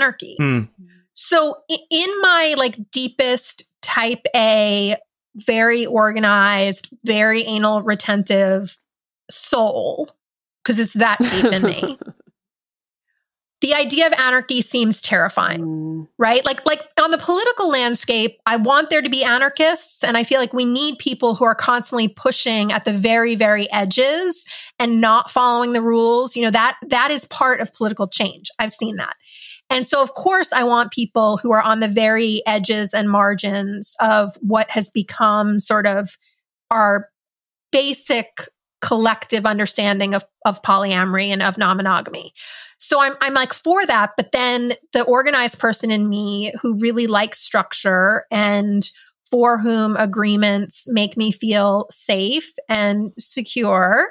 anarchy. So in my like deepest type A, very organized, very anal retentive soul, because it's that deep in me, the idea of anarchy seems terrifying, right? Like on the political landscape, I want there to be anarchists, and I feel like we need people who are constantly pushing at the very, very edges and not following the rules. You know, that is part of political change. I've seen that. And so, of course, I want people who are on the very edges and margins of what has become sort of our basic collective understanding of polyamory and of non-monogamy. So I'm like for that, but then the organized person in me who really likes structure and for whom agreements make me feel safe and secure,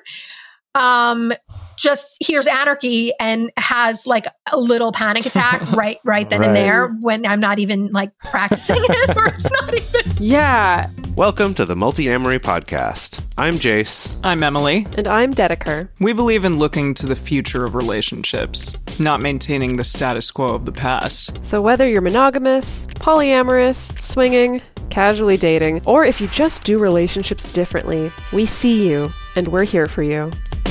just hears anarchy and has like a little panic attack right then and there when I'm not even like practicing it, or it's not even. Yeah. Welcome to the Multi-Amory Podcast. I'm Jace. I'm Emily. And I'm Dedeker. We believe in looking to the future of relationships, not maintaining the status quo of the past. So whether you're monogamous, polyamorous, swinging, casually dating, or if you just do relationships differently, we see you and we're here for you.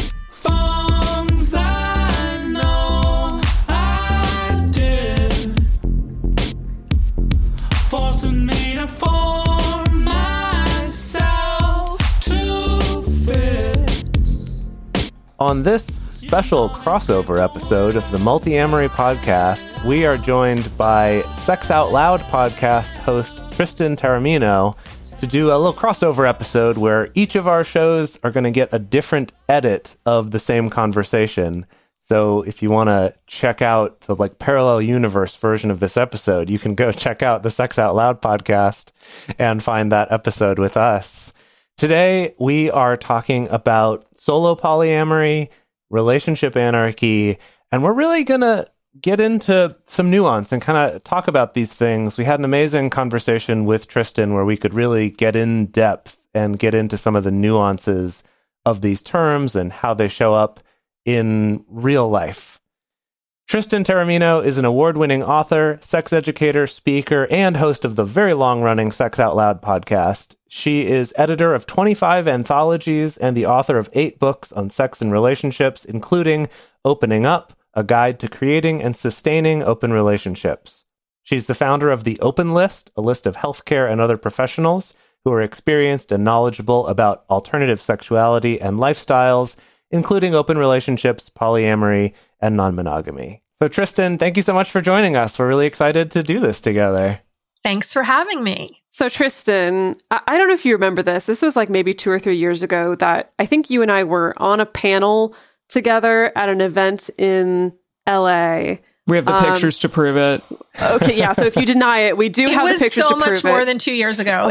On this special crossover episode of the Multi-Amory Podcast, we are joined by Sex Out Loud podcast host Tristan Taormino to do a little crossover episode where each of our shows are going to get a different edit of the same conversation. So if you want to check out the like parallel universe version of this episode, you can go check out the Sex Out Loud podcast and find that episode with us. Today, we are talking about solo polyamory, relationship anarchy, and we're really going to get into some nuance and kind of talk about these things. We had an amazing conversation with Tristan where we could really get in depth and get into some of the nuances of these terms and how they show up in real life. Tristan Taormino is an award-winning author, sex educator, speaker, and host of the very long-running Sex Out Loud podcast. She is editor of 25 anthologies and the author of 8 books on sex and relationships, including Opening Up, A Guide to Creating and Sustaining Open Relationships. She's the founder of The Open List, a list of healthcare and other professionals who are experienced and knowledgeable about alternative sexuality and lifestyles, including open relationships, polyamory, and non-monogamy. So Tristan, thank you so much for joining us. We're really excited to do this together. Thanks for having me. So Tristan, I don't know if you remember this. This was like maybe 2 or 3 years ago that I think you and I were on a panel together at an event in LA. We have the pictures to prove it. Okay, yeah. So if you deny it, we do have the pictures to prove it. It was so much more than 2 years ago.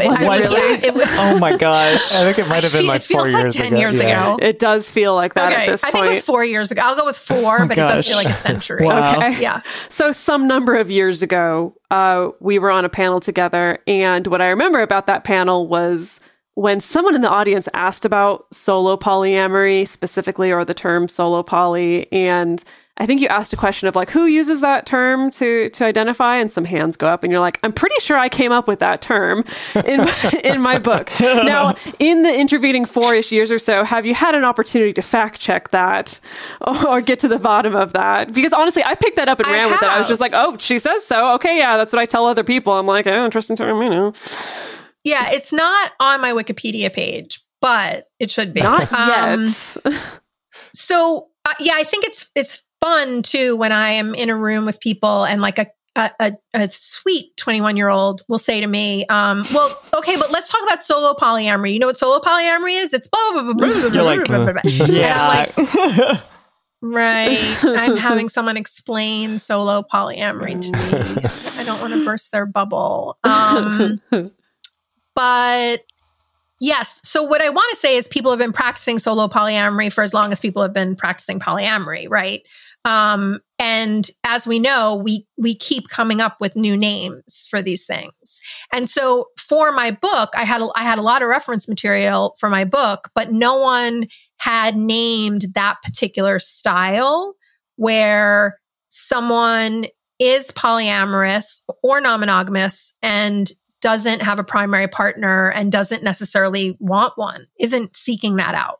It was. Oh my gosh. I think it might have been like 4 years ago. It feels like 10 years ago. It does feel like that at this point. I think it was 4 years ago. I'll go with 4, but it does feel like a century. Wow. Okay. Yeah. So some number of years ago, we were on a panel together. And what I remember about that panel was when someone in the audience asked about solo polyamory specifically, or the term solo poly, and I think you asked a question of like, who uses that term to identify? And some hands go up and you're like, I'm pretty sure I came up with that term in my book. Now, in the intervening 4-ish years or so, have you had an opportunity to fact check that or get to the bottom of that? Because honestly, I picked that up and ran with it. I was just like, oh, she says so. Okay, yeah, that's what I tell other people. I'm like, oh, Tristan Taormino. Yeah, it's not on my Wikipedia page, but it should be. Not yet. So, yeah, I think it's fun too when I am in a room with people and like a sweet 21-year-old will say to me, well, okay, but let's talk about solo polyamory. You know what solo polyamory is? It's blah, blah, blah, blah, blah, You're like, blah, blah, blah. yeah. Like, right. I'm having someone explain solo polyamory to me. I don't want to burst their bubble. But yes. So what I want to say is people have been practicing solo polyamory for as long as people have been practicing polyamory, right? And as we know, we keep coming up with new names for these things. And so for my book, I had a lot of reference material for my book, but no one had named that particular style where someone is polyamorous or non-monogamous and doesn't have a primary partner and doesn't necessarily want one, isn't seeking that out.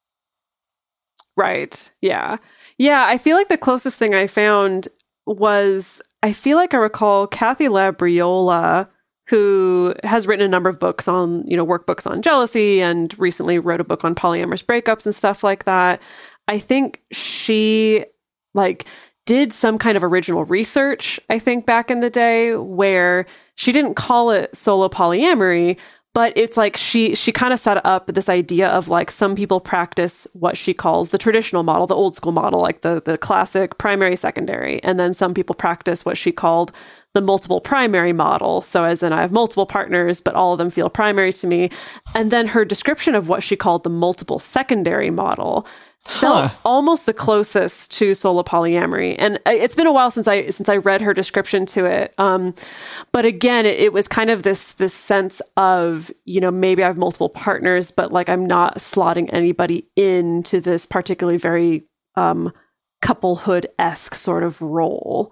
Right. Yeah. Yeah. I feel like the closest thing I found was, I feel like I recall Kathy Labriola, who has written a number of books on, workbooks on jealousy, and recently wrote a book on polyamorous breakups and stuff like that. I think she did some kind of original research, I think back in the day, where she didn't call it solo polyamory, but it's like she kind of set up this idea of like some people practice what she calls the traditional model, the old school model, like the classic primary, secondary. And then some people practice what she called the multiple primary model. So as in I have multiple partners, but all of them feel primary to me. And then her description of what she called the multiple secondary model felt almost the closest to solo polyamory. And it's been a while since I read her description to it. But again, it was kind of this sense of, maybe I have multiple partners, but like I'm not slotting anybody into this particularly very couplehood-esque sort of role.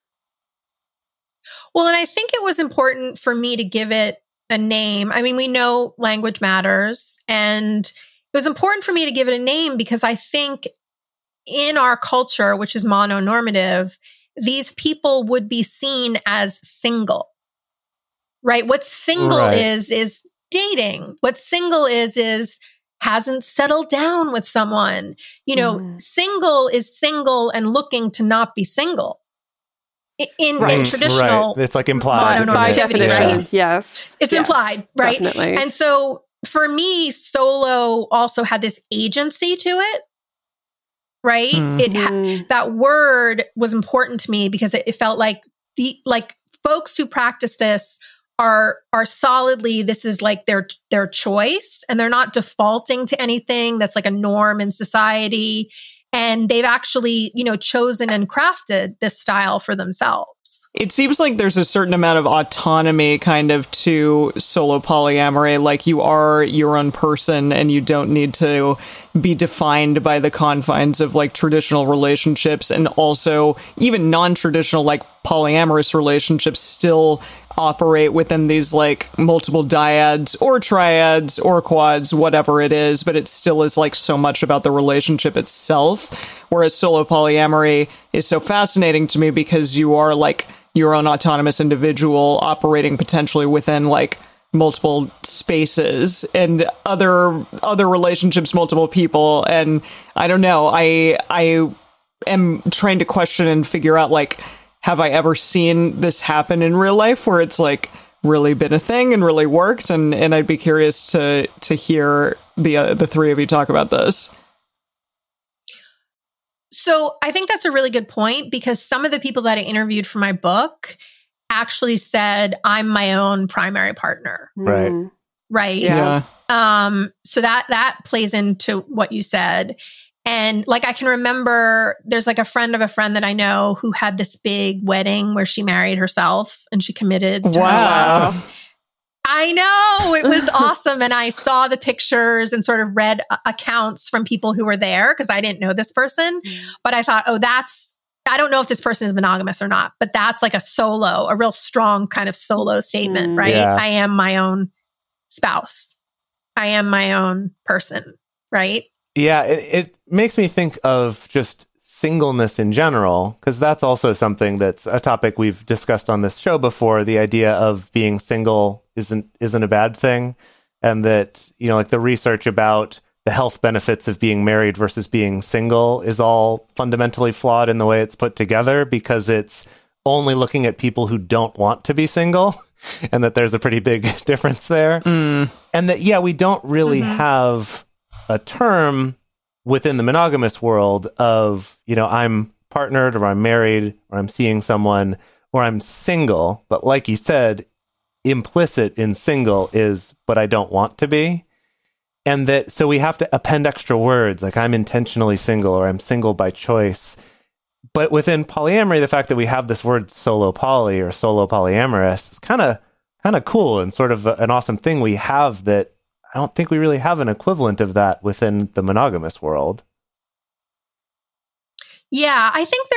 Well, and I think it was important for me to give it a name. I mean, we know language matters, and it was important for me to give it a name because I think in our culture, which is mononormative, these people would be seen as single, right? What single is dating. What single is hasn't settled down with someone. Single is single and looking to not be single. In traditional, it's like implied by definition. Yes, it's implied, right? Definitely. And so for me, solo also had this agency to it, right? Mm-hmm. That word was important to me because it felt like folks who practice this are solidly, this is like their choice, and they're not defaulting to anything that's like a norm in society. And they've actually, chosen and crafted this style for themselves. It seems like there's a certain amount of autonomy kind of to solo polyamory. Like you are your own person and you don't need to be defined by the confines of like traditional relationships. And also even non-traditional like polyamorous relationships still operate within these like multiple dyads or triads or quads, whatever it is, but it still is like so much about the relationship itself. Whereas solo polyamory is so fascinating to me because you are like your own autonomous individual operating potentially within like multiple spaces and other relationships, multiple people. And I don't know, I am trying to question and figure out like, have I ever seen this happen in real life where it's like really been a thing and really worked? And I'd be curious to hear the three of you talk about this. So I think that's a really good point because some of the people that I interviewed for my book actually said, I'm my own primary partner. Right. Right. Yeah. So that plays into what you said. And like, I can remember there's like a friend of a friend that I know who had this big wedding where she married herself and she committed to herself. I know, it was awesome. And I saw the pictures and sort of read accounts from people who were there because I didn't know this person. But I thought, I don't know if this person is monogamous or not, but that's like a real strong kind of solo statement, right? Yeah. I am my own spouse. I am my own person, right? Yeah, it makes me think of just singleness in general, because that's also something that's a topic we've discussed on this show before. The idea of being single isn't a bad thing, and that, like the research about the health benefits of being married versus being single is all fundamentally flawed in the way it's put together, because it's only looking at people who don't want to be single, and that there's a pretty big difference there. And that, we don't really have a term within the monogamous world of, I'm partnered or I'm married or I'm seeing someone or I'm single. But like you said, implicit in single is, but I don't want to be. And that, so we have to append extra words like I'm intentionally single or I'm single by choice. But within polyamory, the fact that we have this word solo poly or solo polyamorous is kind of cool and sort of an awesome thing we have that I don't think we really have an equivalent of that within the monogamous world. Yeah, I think there's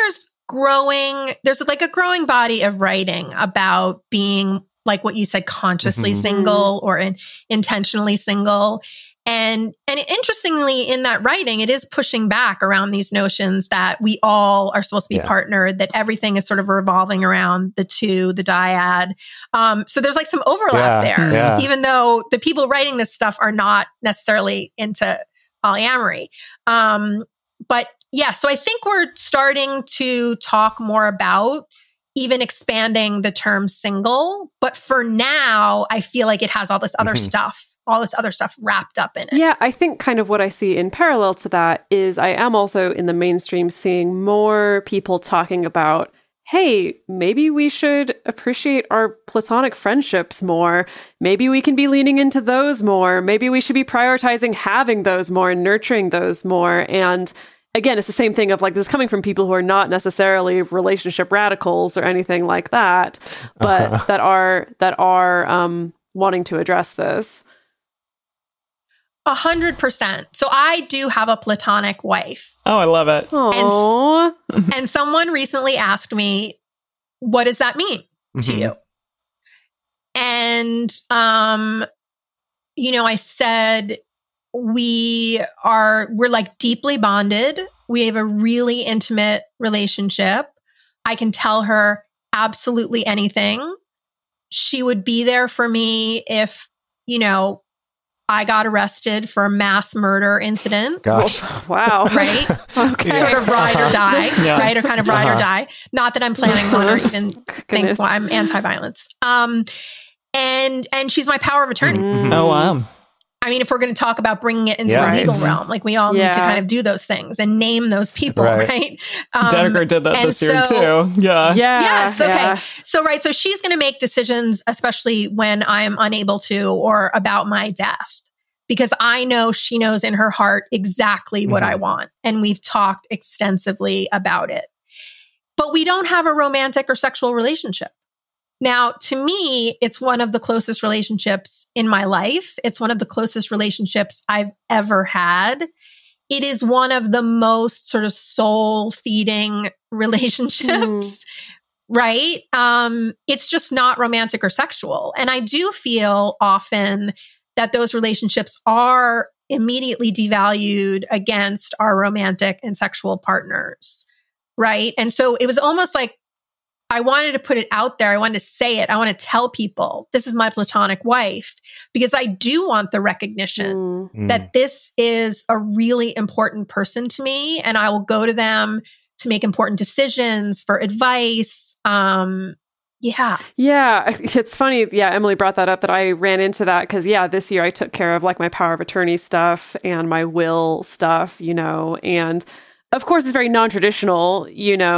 there's like a growing body of writing about being, like what you said, consciously single or intentionally single. And interestingly, in that writing, it is pushing back around these notions that we all are supposed to be partnered, that everything is sort of revolving around the two, the dyad. So there's like some overlap there, even though the people writing this stuff are not necessarily into polyamory. But yeah, so I think we're starting to talk more about even expanding the term single. But for now, I feel like it has all this other stuff wrapped up in it. Yeah, I think kind of what I see in parallel to that is I am also in the mainstream seeing more people talking about, hey, maybe we should appreciate our platonic friendships more. Maybe we can be leaning into those more. Maybe we should be prioritizing having those more and nurturing those more. And again, it's the same thing of like, this is coming from people who are not necessarily relationship radicals or anything like that, but that are wanting to address this. 100%. So I do have a platonic wife. Oh, I love it. And someone recently asked me, what does that mean to you? And, I said, we're like deeply bonded. We have a really intimate relationship. I can tell her absolutely anything. She would be there for me if, I got arrested for a mass murder incident. Gosh. Wow. Right? Okay. Sort of ride or die, right? Or kind of ride or die. Not that I'm planning one or even think I'm anti-violence. And she's my power of attorney. Oh, wow. I mean, if we're going to talk about bringing it into the legal realm, like we all need to kind of do those things and name those people, right? Dedeker did that this year too. Yeah. Yes. Okay. Yeah. So she's going to make decisions, especially when I'm unable to, or about my death, because I know she knows in her heart exactly what I want. And we've talked extensively about it. But we don't have a romantic or sexual relationship. Now, to me, it's one of the closest relationships in my life. It's one of the closest relationships I've ever had. It is one of the most sort of soul-feeding relationships, right? It's just not romantic or sexual. And I do feel often that those relationships are immediately devalued against our romantic and sexual partners, right? And so it was almost like, I wanted to put it out there. I wanted to say it. I want to tell people this is my platonic wife, because I do want the recognition that this is a really important person to me, and I will go to them to make important decisions, for advice. Yeah, it's funny. Yeah, Emily brought that up, that I ran into that because this year I took care of like my power of attorney stuff and my will stuff, and of course it's very non-traditional,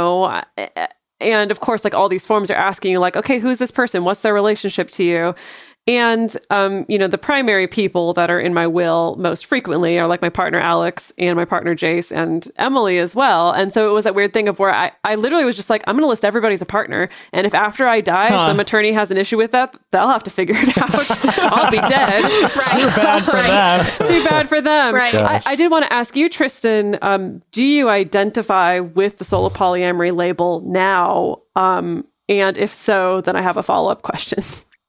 and of course, like all these forms are asking you like, okay, who's this person? What's their relationship to you? And, the primary people that are in my will most frequently are like my partner, Alex, and my partner, Jace, and Emily as well. And so it was that weird thing of where I literally was just like, I'm going to list everybody as a partner. And if after I die, some attorney has an issue with that, they'll have to figure it out. I'll be dead. Too bad for them. Too bad for them. Right. I did want to ask you, Tristan, do you identify with the solo polyamory label now? And if so, then I have a follow-up question.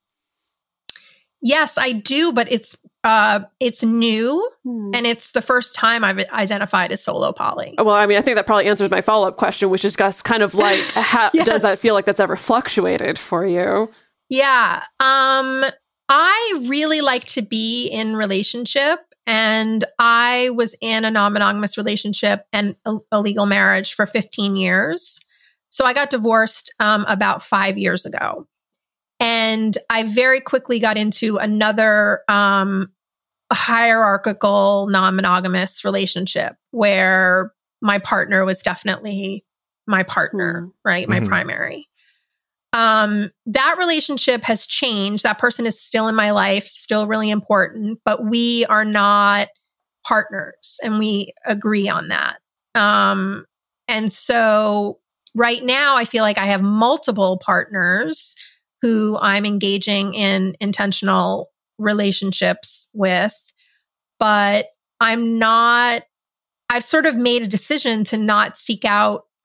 Yes, I do, but it's new, and it's the first time I've identified as solo poly. Well, I mean, I think that probably answers my follow-up question, which is just kind of like, does that feel like that's ever fluctuated for you? Yeah. I really like to be in relationship, and I was in a non-monogamous relationship and a legal marriage for 15 years. So I got divorced about 5 years ago. And I very quickly got into another hierarchical, non-monogamous relationship where my partner was definitely my partner, right? My primary. That relationship has changed. That person is still in my life, still really important, but we are not partners, and we agree on that. And so right now I feel like I have multiple partners who I'm engaging in intentional relationships with, but I've sort of made a decision to not seek out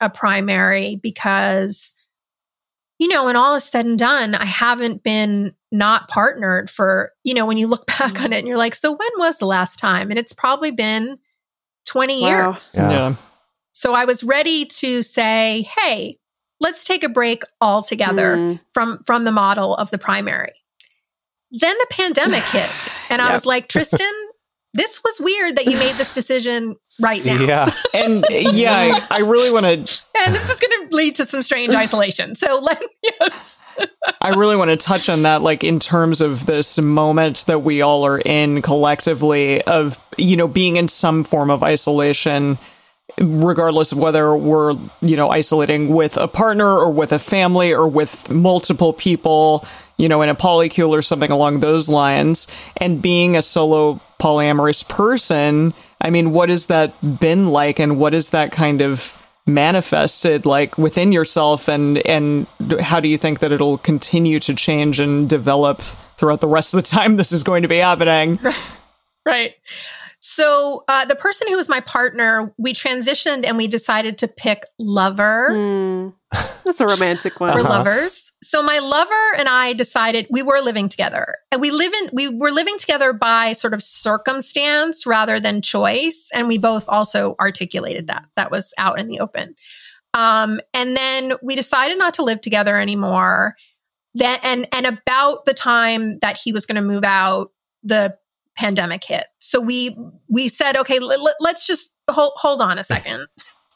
a primary because, when all is said and done, I haven't been not partnered for, when you look back on it and you're like, so when was the last time? And it's probably been 20 years. Yeah. So I was ready to say, hey, let's take a break altogether from the model of the primary. Then the pandemic hit. And I was like, Tristan, this was weird that you made this decision right now. Yeah. And I really want to... And this is going to lead to some strange isolation. So yes. I really want to touch on that, like in terms of this moment that we all are in collectively of, being in some form of isolation, regardless of whether we're, isolating with a partner or with a family or with multiple people, in a polycule or something along those lines. And being a solo polyamorous person, I mean, what has that been like, and what is that kind of manifested like within yourself, and how do you think that it'll continue to change and develop throughout the rest of the time this is going to be happening? Right. So the person who was my partner, we transitioned and we decided to pick lover. That's a romantic one. We're lovers. So my lover and I decided we were living together, and we were living together by sort of circumstance rather than choice. And we both also articulated that was out in the open. And then we decided not to live together anymore. And about the time that he was going to move out, the pandemic hit. So we said, okay, let's just hold on a second.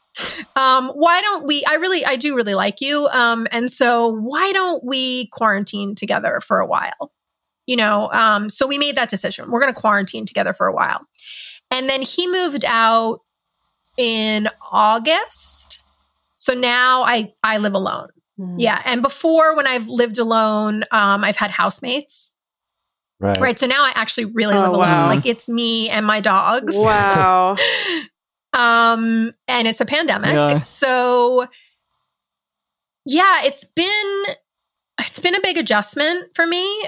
Why don't we, I do really like you. And so why don't we quarantine together for a while? So we made that decision. We're going to quarantine together for a while. And then he moved out in August. So now I live alone. Yeah. And before, when I've lived alone, I've had housemates. Right. So now I actually really live alone. Wow. Like it's me and my dogs. Wow. And it's a pandemic. Yeah. So yeah, it's been a big adjustment for me.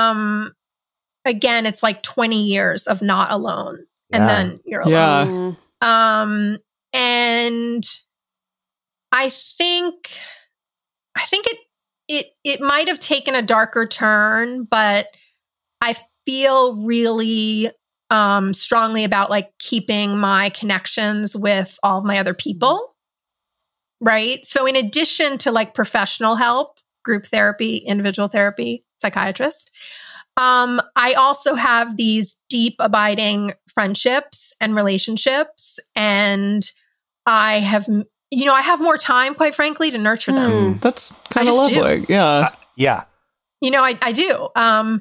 Again, it's like 20 years of not alone, and then you're alone. Yeah. And I think it might have taken a darker turn, but I feel really strongly about like keeping my connections with all of my other people. Right. So in addition to like professional help, group therapy, individual therapy, psychiatrist, I also have these deep abiding friendships and relationships, and I have more time, quite frankly, to nurture them. That's kind of lovely. Yeah. Yeah. I do.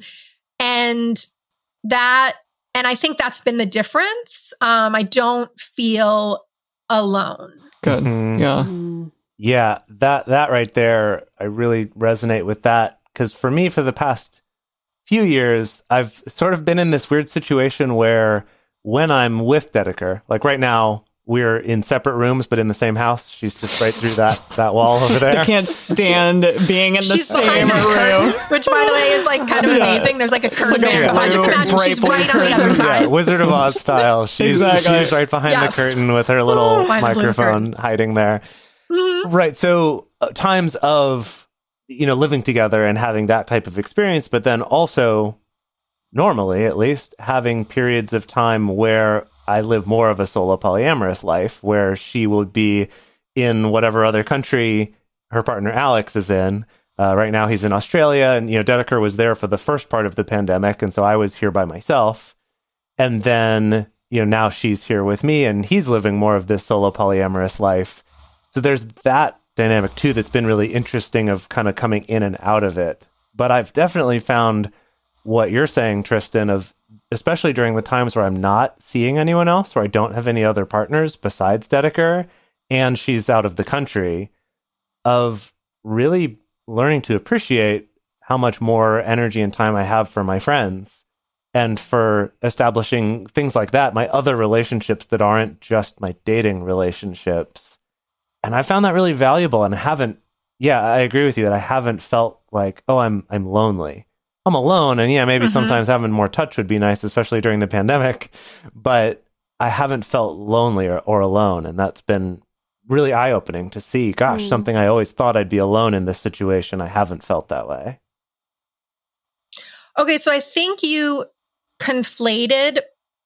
And I think that's been the difference. I don't feel alone. Good. Mhm. Yeah. Yeah, that right there, I really resonate with that, because for me, for the past few years, I've sort of been in this weird situation where when I'm with Dedeker, like right now, we're in separate rooms, but in the same house. She's just right through that wall over there. I can't stand being in the She's same behind that room. curtain, which, by the way, is like kind of amazing. There's like a curtain like a there. So I just blue imagine she's drapery right on the other curtain. side. Yeah, Wizard of Oz style. She's right behind Yes. the curtain with her little Behind the blue microphone hiding there. Mhm. Right. So times of, living together and having that type of experience, but then also normally, at least, having periods of time where I live more of a solo polyamorous life, where she will be in whatever other country her partner Alex is in. Right now he's in Australia, and Dedeker was there for the first part of the pandemic, and so I was here by myself. And then now she's here with me, and he's living more of this solo polyamorous life. So there's that dynamic too that's been really interesting, of kind of coming in and out of it. But I've definitely found what you're saying, Tristan, of especially during the times where I'm not seeing anyone else, where I don't have any other partners besides Dedeker, and she's out of the country, of really learning to appreciate how much more energy and time I have for my friends, and for establishing things like that, my other relationships that aren't just my dating relationships. And I found that really valuable, and I agree with you that I haven't felt like, oh, I'm lonely. I'm alone, and maybe sometimes having more touch would be nice, especially during the pandemic, but I haven't felt lonely or alone, and that's been really eye-opening to see, gosh, something I always thought I'd be alone in this situation. I haven't felt that way. Okay, so I think you conflated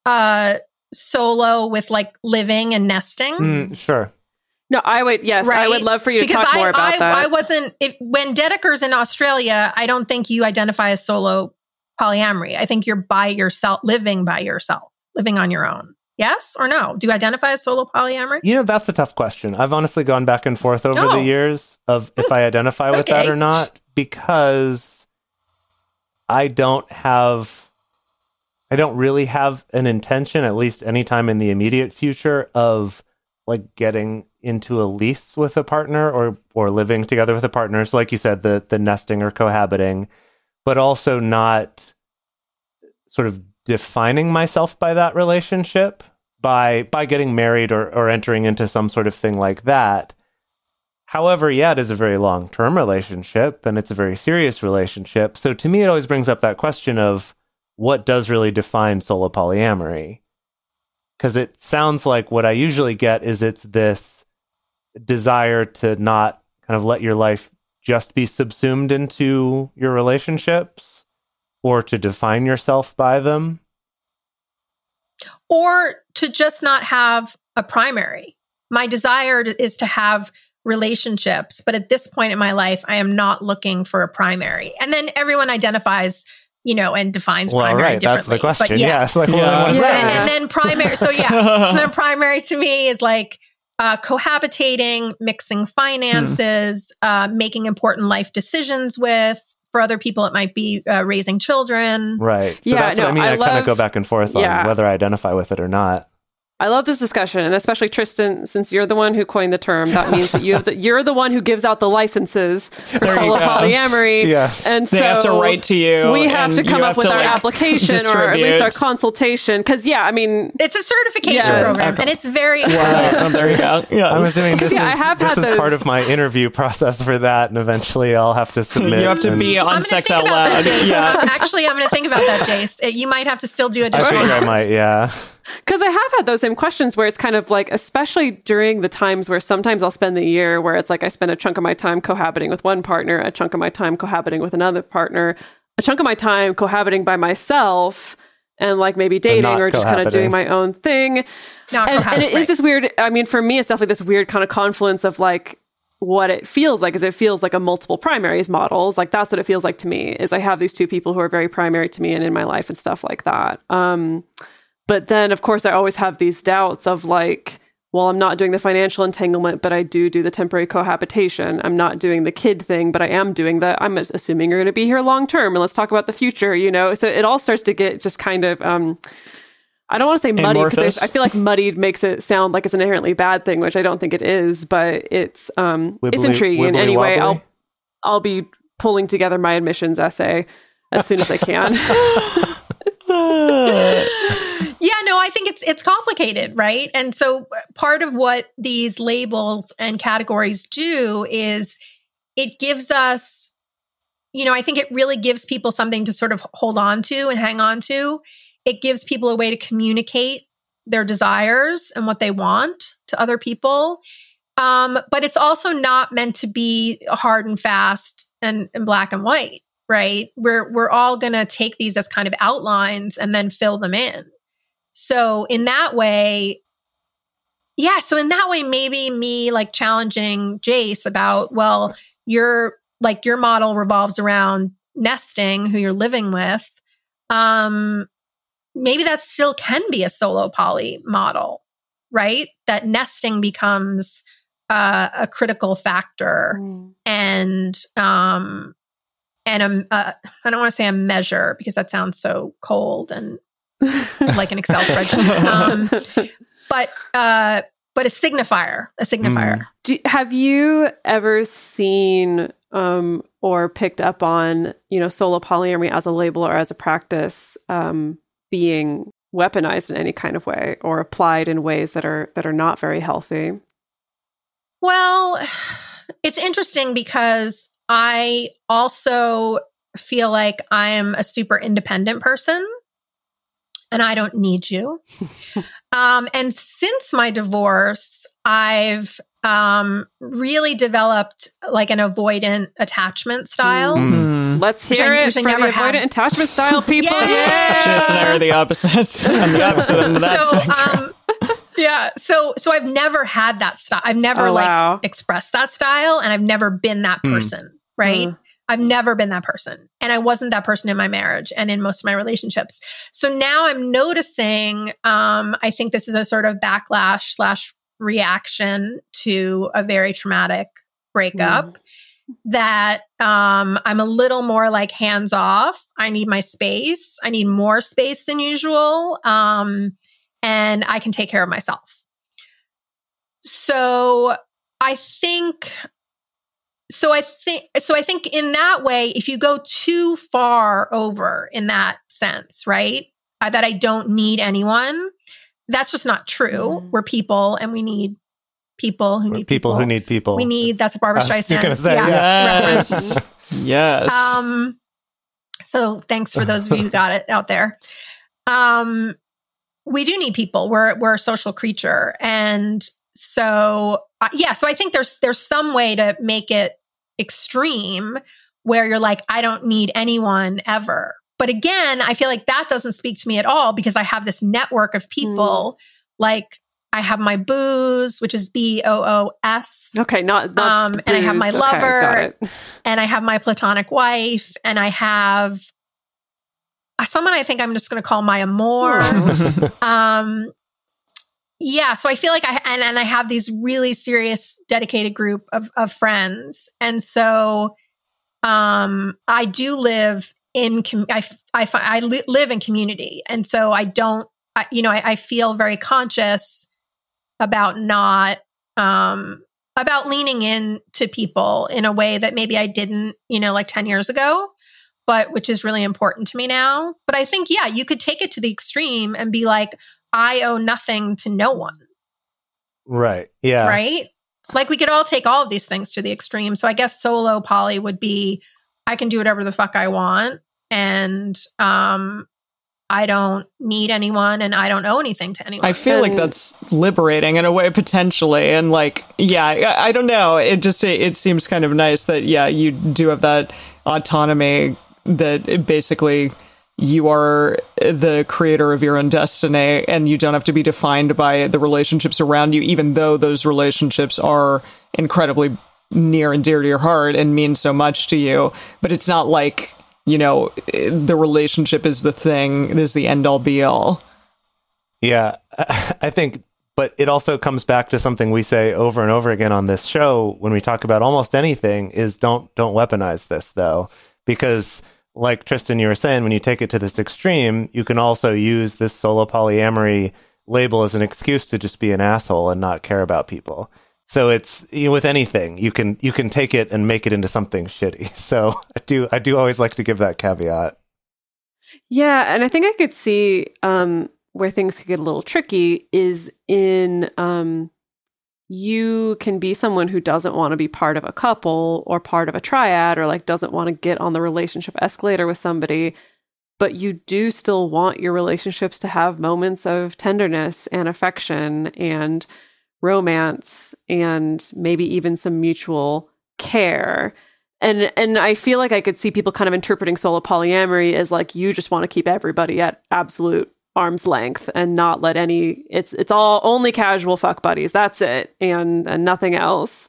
solo with like living and nesting. Sure. No, I would. Yes, right? I would love for you to because talk more about that. I wasn't. When Dedeker's in Australia, I don't think you identify as solo polyamory. I think you're by yourself, living on your own. Yes or no? Do you identify as solo polyamory? You know, that's a tough question. I've honestly gone back and forth over the years of if I identify with that or not, because I don't really have an intention, at least anytime in the immediate future, of like getting into a lease with a partner or living together with a partner. So like you said, the nesting or cohabiting, but also not sort of defining myself by that relationship, by getting married or entering into some sort of thing like that. However, yeah, it is a very long-term relationship and it's a very serious relationship. So to me, it always brings up that question of what does really define solo polyamory? Because it sounds like what I usually get is it's this desire to not kind of let your life just be subsumed into your relationships or to define yourself by them. Or to just not have a primary. My desire is to have relationships, but at this point in my life, I am not looking for a primary. And then everyone identifies, and defines primary differently. That's the question. But yes. Like, well, what is that? And then primary. So then primary to me is like cohabitating, mixing finances, making important life decisions with. For other people, it might be raising children. Right. So that's what I mean. I kind of go back and forth on whether I identify with it or not. I love this discussion, and especially Tristan, since you're the one who coined the term, that means that you're the one who gives out the licenses for solo polyamory. Yes. And so they have to write to you. We have to come up with our application or at least our consultation. Because, it's a certification program, and it's very expensive. There you go. Yeah. I'm assuming this is part of my interview process for that, and eventually I'll have to submit. You have to be on Sex Out Loud. Actually, I'm going to think about that, Jace. You might have to still do additional. I think I might, yeah. Because I have had those same questions where it's kind of like, especially during the times where sometimes I'll spend the year where it's like I spend a chunk of my time cohabiting with one partner, a chunk of my time cohabiting with another partner, a chunk of my time cohabiting by myself and like maybe dating or just kind of doing my own thing. And it is this weird, for me, it's definitely this weird kind of confluence of like what it feels like is it feels like a multiple primaries models. Like that's what it feels like to me is I have these two people who are very primary to me and in my life and stuff like that. But then, of course, I always have these doubts of like, well, I'm not doing the financial entanglement, but I do the temporary cohabitation. I'm not doing the kid thing, but I am doing the, I'm assuming you're going to be here long term. And let's talk about the future, So it all starts to get just kind of, I don't want to say muddy because I feel like muddied makes it sound like it's an inherently bad thing, which I don't think it is, but it's intriguing. And anyway, I'll be pulling together my admissions essay as soon as I can. I think it's complicated, right? And so part of what these labels and categories do is it gives us, I think it really gives people something to sort of hold on to and hang on to. It gives people a way to communicate their desires and what they want to other people. But it's also not meant to be hard and fast and black and white, right? We're all going to take these as kind of outlines and then fill them in. So in that way, maybe me like challenging Jace about, well, your model revolves around nesting who you're living with. Maybe that still can be a solo poly model, right? That nesting becomes a critical factor and I don't want to say a measure because that sounds so cold and like an Excel spreadsheet. But a signifier. Have you ever seen or picked up on, solo polyamory as a label or as a practice being weaponized in any kind of way or applied in ways that are not very healthy? Well, it's interesting because I also feel like I am a super independent person. And I don't need you. And since my divorce, I've really developed like an avoidant attachment style. Let's hear it for the avoidant attachment style, people. Yeah. Jess and I are the opposite. I'm the opposite end of that spectrum. So I've never had that style. I've never expressed that style, and I've never been that person, right? I've never been that person. And I wasn't that person in my marriage and in most of my relationships. So now I'm noticing, I think this is a sort of backlash / reaction to a very traumatic breakup, that I'm a little more like hands off. I need my space. I need more space than usual. And I can take care of myself. So I think in that way, if you go too far over in that sense, right, that I don't need anyone, that's just not true. We're people, and we need people who need people. Who need people. We need, that's a Barbra Streisand Yes. Yes. So thanks for those of you who got it out there. We do need people. We're a social creature. And so, so I think there's some way to make it extreme where you're like, I don't need anyone ever. But again, I feel like that doesn't speak to me at all, because I have this network of people. Like I have my booze, which is BOOS. Okay, not and I have my lover, and I have my platonic wife, and I have someone I think I'm just going to call my amour. So I feel like I have these really serious, dedicated group of friends, and so I do live in I live in community, and so I feel very conscious about not about leaning in to people in a way that maybe I didn't, like 10 years ago, but which is really important to me now. But I think, you could take it to the extreme and be like, I owe nothing to no one. Right. Yeah. Right. Like we could all take all of these things to the extreme. So I guess solo poly would be, I can do whatever the fuck I want, and I don't need anyone, and I don't owe anything to anyone. I feel like that's liberating in a way, potentially. And like, I don't know. It seems kind of nice that, you do have that autonomy, that basically you are the creator of your own destiny, and you don't have to be defined by the relationships around you, even though those relationships are incredibly near and dear to your heart and mean so much to you. But it's not like, the relationship is the thing, is the end all be all. Yeah, I think, but it also comes back to something we say over and over again on this show when we talk about almost anything, is don't weaponize this, though, because like Tristan, you were saying, when you take it to this extreme, you can also use this solo polyamory label as an excuse to just be an asshole and not care about people. So it's, with anything, you can take it and make it into something shitty. So I do always like to give that caveat. Yeah, and I think I could see where things could get a little tricky is in you can be someone who doesn't want to be part of a couple or part of a triad, or like doesn't want to get on the relationship escalator with somebody, but you do still want your relationships to have moments of tenderness and affection and romance and maybe even some mutual care. And I feel like I could see people kind of interpreting solo polyamory as like, you just want to keep everybody at absolute arm's length and not let it's all only casual fuck buddies. That's it. And nothing else.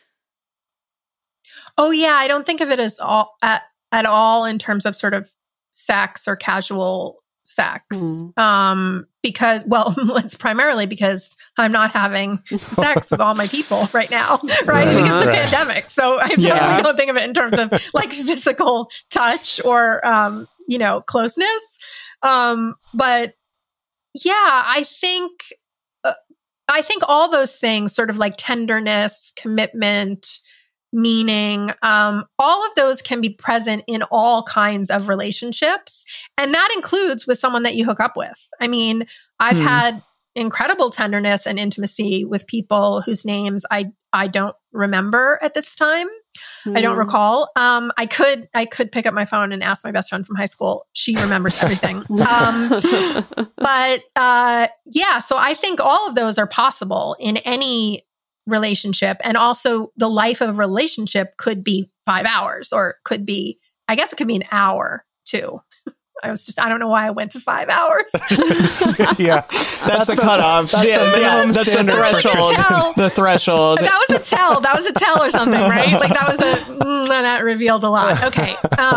Oh yeah. I don't think of it as at all in terms of sort of sex or casual sex. Because, it's primarily because I'm not having sex with all my people right now, right? Because of the pandemic. So I totally don't think of it in terms of like physical touch or, closeness. But yeah, I think all those things, sort of like tenderness, commitment, meaning, all of those can be present in all kinds of relationships. And that includes with someone that you hook up with. I mean, I've had incredible tenderness and intimacy with people whose names I don't remember at this time. I don't recall. I could pick up my phone and ask my best friend from high school. She remembers everything. So I think all of those are possible in any relationship. And also the life of a relationship could be 5 hours, or could be, I guess it could be an hour too. I don't know why I went to 5 hours. Yeah. That's the cutoff. That's That's the threshold. The threshold. That was a tell. That was a tell or something, right? Like that was that revealed a lot. Okay.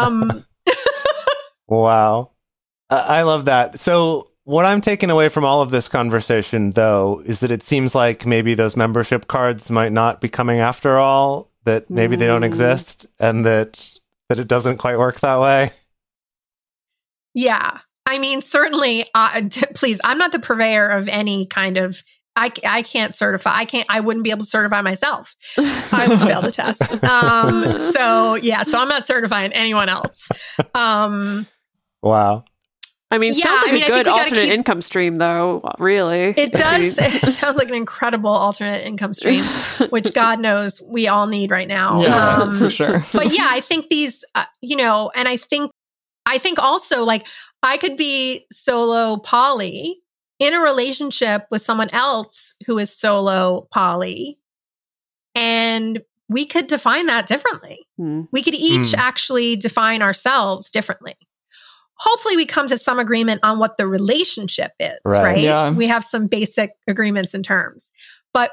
Wow. I love that. So what I'm taking away from all of this conversation, though, is that it seems like maybe those membership cards might not be coming after all, that maybe they don't exist, and that it doesn't quite work that way. Yeah. I mean, certainly, please, I'm not the purveyor of any kind of, I can't certify. I wouldn't be able to certify myself. I would fail the test. So I'm not certifying anyone else. Wow. I mean, sounds like a good alternate income stream, though, really. It does. It sounds like an incredible alternate income stream, which God knows we all need right now. Yeah, for sure. But yeah, I think these, and I think also, like, I could be solo poly in a relationship with someone else who is solo poly, and we could define that differently. We could each actually define ourselves differently. Hopefully we come to some agreement on what the relationship is, right? Yeah. We have some basic agreements and terms. But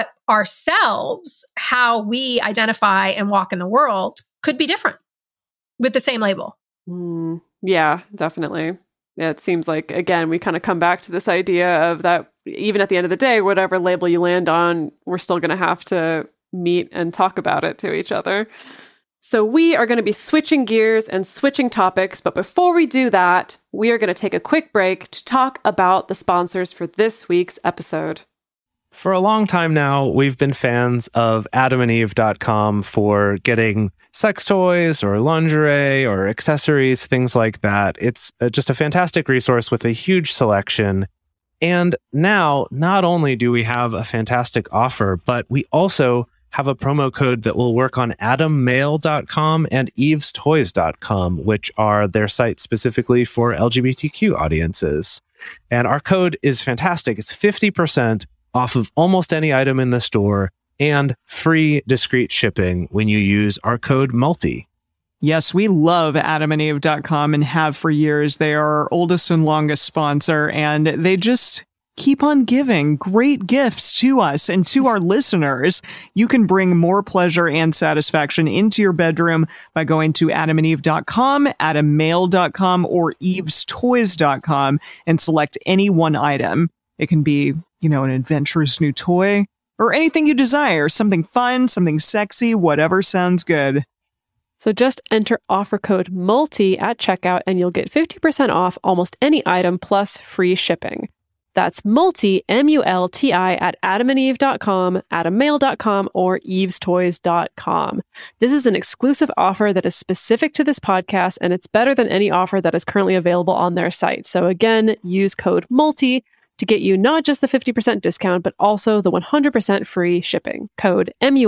ourselves, how we identify and walk in the world, could be different with the same label. Yeah, definitely. Yeah, it seems like, again, we kind of come back to this idea of that even at the end of the day, whatever label you land on, we're still going to have to meet and talk about it to each other. So we are going to be switching gears and switching topics. But before we do that, we are going to take a quick break to talk about the sponsors for this week's episode. For a long time now, we've been fans of adamandeve.com for getting sex toys or lingerie or accessories, things like that. It's just a fantastic resource with a huge selection. And now, not only do we have a fantastic offer, but we also have a promo code that will work on adammail.com and evestoys.com, which are their sites specifically for LGBTQ audiences. And our code is fantastic. It's 50% off of almost any item in the store and free discreet shipping when you use our code MULTI. Yes, we love adamandeve.com and have for years. They are our oldest and longest sponsor, and they just keep on giving great gifts to us and to our listeners. You can bring more pleasure and satisfaction into your bedroom by going to adamandeve.com, adammail.com, or evestoys.com and select any one item. It can be, an adventurous new toy or anything you desire, something fun, something sexy, whatever sounds good. So just enter offer code MULTI at checkout and you'll get 50% off almost any item plus free shipping. That's MULTI, M-U-L-T-I, at adamandeve.com, adammail.com, or evestoys.com. This is an exclusive offer that is specific to this podcast, and it's better than any offer that is currently available on their site. So again, use code MULTI to get you not just the 50% discount, but also the 100% free shipping. Code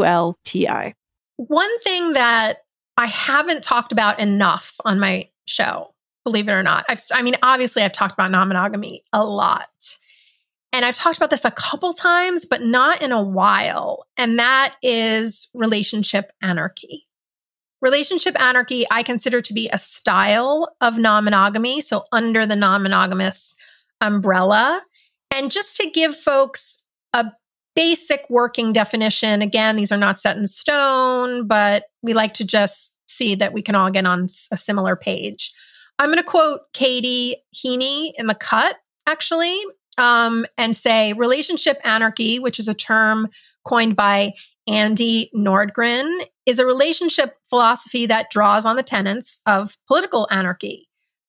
MULTI. One thing that I haven't talked about enough on my show, believe it or not. Obviously I've talked about non-monogamy a lot. And I've talked about this a couple times, but not in a while. And that is relationship anarchy. Relationship anarchy, I consider to be a style of non-monogamy. So under the non-monogamous umbrella. And just to give folks a basic working definition, again, these are not set in stone, but we like to just see that we can all get on a similar page. I'm going to quote Katie Heaney in The Cut, actually, and say relationship anarchy, which is a term coined by Andy Nordgren, is a relationship philosophy that draws on the tenets of political anarchy,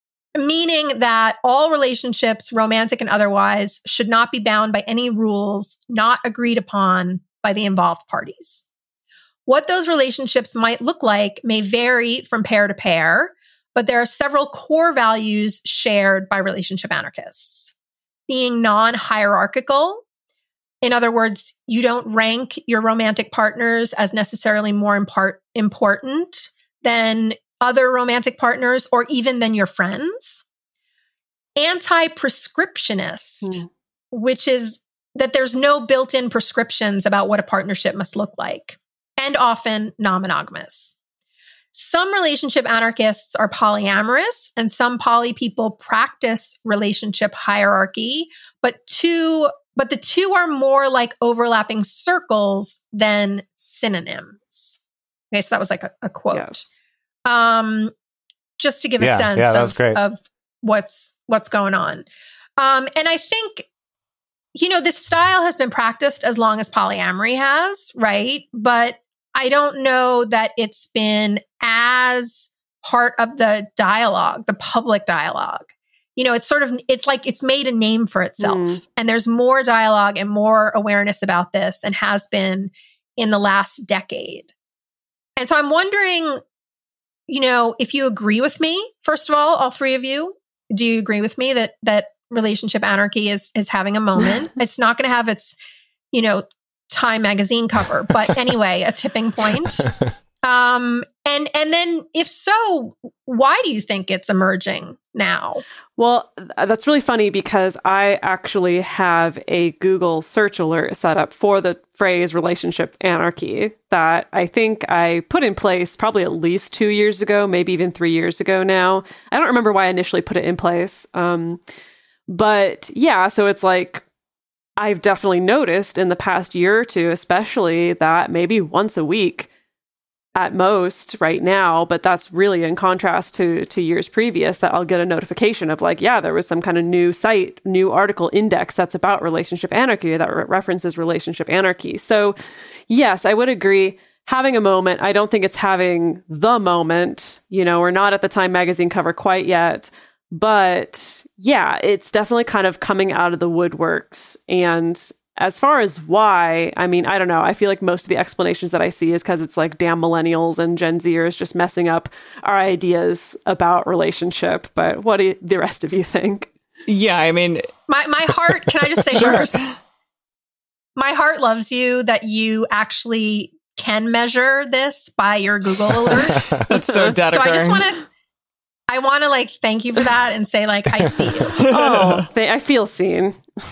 meaning that all relationships, romantic and otherwise, should not be bound by any rules not agreed upon by the involved parties. What those relationships might look like may vary from pair to pair, but there are several core values shared by relationship anarchists. Being non-hierarchical. In other words, you don't rank your romantic partners as necessarily more important than other romantic partners or even than your friends. Anti-prescriptionist, which is that there's no built-in prescriptions about what a partnership must look like, and often non-monogamous. Some relationship anarchists are polyamorous, and some poly people practice relationship hierarchy, but the two are more like overlapping circles than synonyms. Okay, so that was like a quote. Yes. Just to give a sense of what's going on. And I think, this style has been practiced as long as polyamory has, right? But I don't know that it's been as part of the dialogue, the public dialogue. It's made a name for itself. And there's more dialogue and more awareness about this, and has been in the last decade. And so I'm wondering, if you agree with me, first of all three of you, do you agree with me that relationship anarchy is having a moment? It's not going to have its, Time magazine cover, but anyway, a tipping point. And then if so, why do you think it's emerging now? Well, that's really funny because I actually have a Google search alert set up for the phrase relationship anarchy that I think I put in place probably at least 2 years ago, maybe even 3 years ago now. I don't remember why I initially put it in place. But yeah, so it's like, I've definitely noticed in the past year or two, especially, that maybe once a week at most right now, but that's really in contrast to years previous, that I'll get a notification of like, yeah, there was some kind of new site, new article index that's about relationship anarchy that references relationship anarchy. So yes, I would agree. Having a moment, I don't think it's having the moment. We're not at the Time magazine cover quite yet, but yeah, it's definitely kind of coming out of the woodworks. And as far as why, I mean, I don't know. I feel like most of the explanations that I see is because it's like damn millennials and Gen Zers just messing up our ideas about relationship. But what do the rest of you think? Yeah, I mean... My heart, can I just say first? My heart loves you that you actually can measure this by your Google alert. That's so data. So I want to like thank you for that and say like, I see you. I feel seen.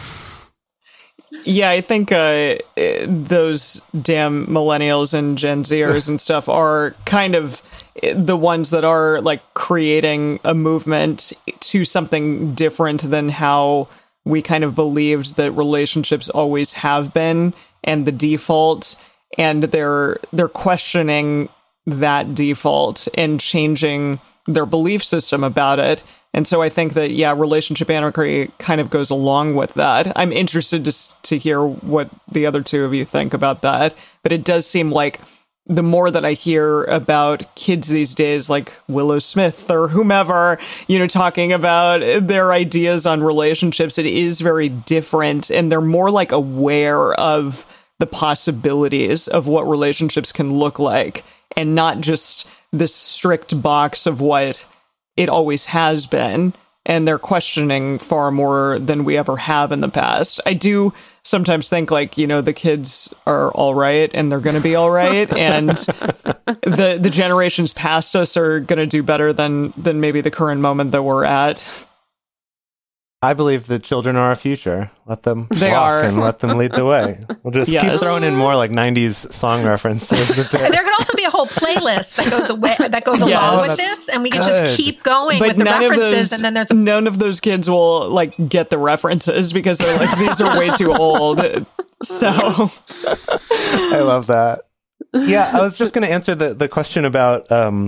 Yeah, I think those damn millennials and Gen Zers and stuff are kind of the ones that are like creating a movement to something different than how we kind of believed that relationships always have been and the default, and they're questioning that default and changing their belief system about it. And so I think that, yeah, relationship anarchy kind of goes along with that. I'm interested to hear what the other two of you think about that. But it does seem like the more that I hear about kids these days, like Willow Smith or whomever, talking about their ideas on relationships, it is very different. And they're more like aware of the possibilities of what relationships can look like, and not just this strict box of what it always has been. And they're questioning far more than we ever have in the past. I do sometimes think like, the kids are all right and they're going to be all right. And the generations past us are going to do better than maybe the current moment that we're at. I believe the children are our future. Let them walk and let them lead the way. We'll just keep throwing in more like 90s song references. There could also be a whole playlist that goes along with this, and we can just keep going with the references. And then there's none of those kids will like get the references because they're like, these are way too old. So I love that. Yeah, I was just going to answer the question about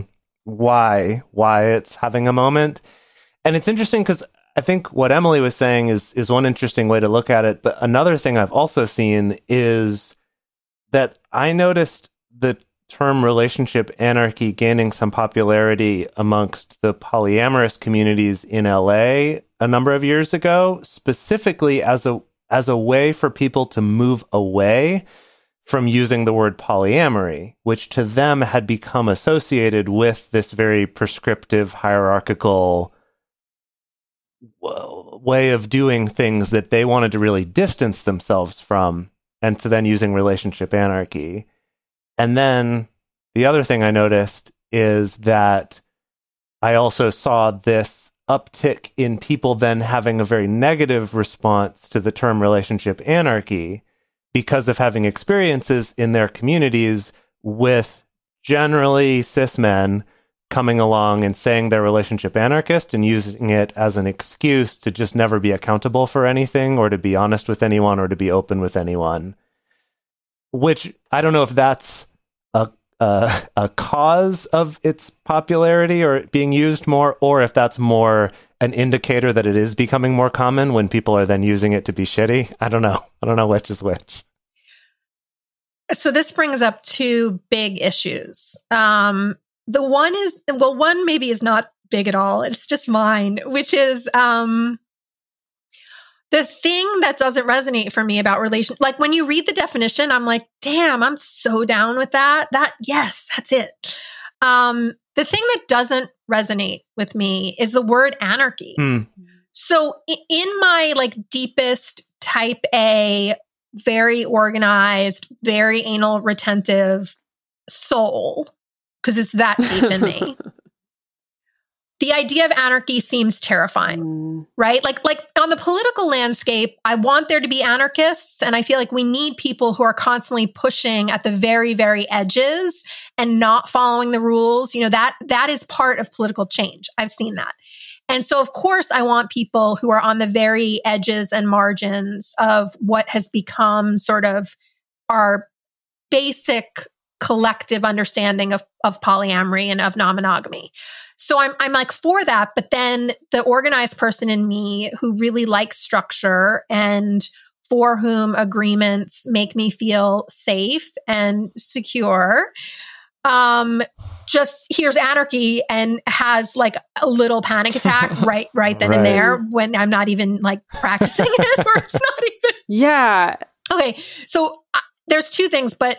why it's having a moment. And it's interesting because I think what Emily was saying is one interesting way to look at it. But another thing I've also seen is that I noticed the term relationship anarchy gaining some popularity amongst the polyamorous communities in LA a number of years ago, specifically as a way for people to move away from using the word polyamory, which to them had become associated with this very prescriptive, hierarchical way of doing things that they wanted to really distance themselves from, and so then using relationship anarchy. And then the other thing I noticed is that I also saw this uptick in people then having a very negative response to the term relationship anarchy because of having experiences in their communities with generally cis men coming along and saying they're relationship anarchist and using it as an excuse to just never be accountable for anything or to be honest with anyone or to be open with anyone. Which I don't know if that's a cause of its popularity or it being used more, or if that's more an indicator that it is becoming more common when people are then using it to be shitty. I don't know. I don't know which is which. So this brings up two big issues. The one is, well, one maybe is not big at all. It's just mine, which is the thing that doesn't resonate for me about relation. Like when you read the definition, I'm like, damn, I'm so down with that. Yes, that's it. The thing that doesn't resonate with me is the word anarchy. So in my like deepest type A, very organized, very anal retentive soul, because it's that deep in me, the idea of anarchy seems terrifying, right? Like on the political landscape, I want there to be anarchists, and I feel like we need people who are constantly pushing at the very, very edges and not following the rules. You know, that is part of political change. I've seen that. And so, of course, I want people who are on the very edges and margins of what has become sort of our basic collective understanding of polyamory and of non-monogamy. So I'm like for that, but then the organized person in me who really likes structure and for whom agreements make me feel safe and secure, just hears anarchy and has like a little panic attack right then and there when I'm not even like practicing it, or it's not even. Yeah. Okay. So there's two things, but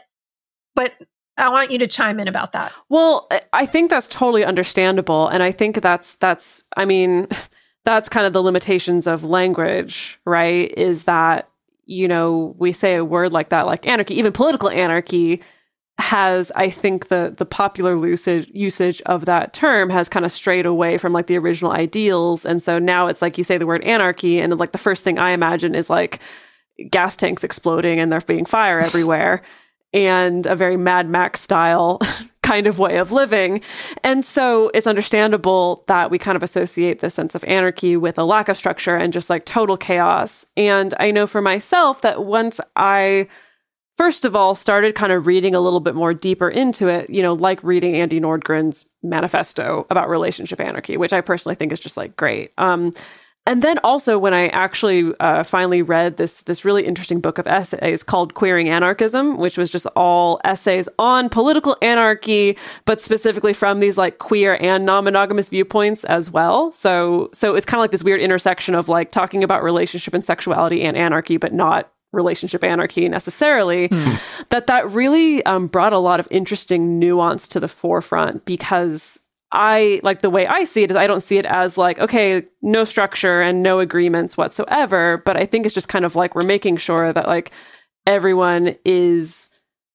I want you to chime in about that. Well, I think that's totally understandable. And I think that's kind of the limitations of language, right? Is that, you know, we say a word like that, like anarchy, even political anarchy has, I think the popular usage of that term has kind of strayed away from like the original ideals. And so now it's like you say the word anarchy and like the first thing I imagine is like gas tanks exploding and there being fire everywhere. And a very Mad Max style kind of way of living. And so it's understandable that we kind of associate this sense of anarchy with a lack of structure and just like total chaos. And I know for myself that once I, first of all, started kind of reading a little bit more deeper into it, you know, like reading Andy Nordgren's manifesto about relationship anarchy, which I personally think is just like great. And then also when I actually finally read this really interesting book of essays called Queering Anarchism, which was just all essays on political anarchy, but specifically from these like queer and non-monogamous viewpoints as well. So it's kind of like this weird intersection of like talking about relationship and sexuality and anarchy, but not relationship anarchy necessarily, that really brought a lot of interesting nuance to the forefront, because I like the way I see it is I don't see it as like, okay, no structure and no agreements whatsoever. But I think it's just kind of like we're making sure that like everyone is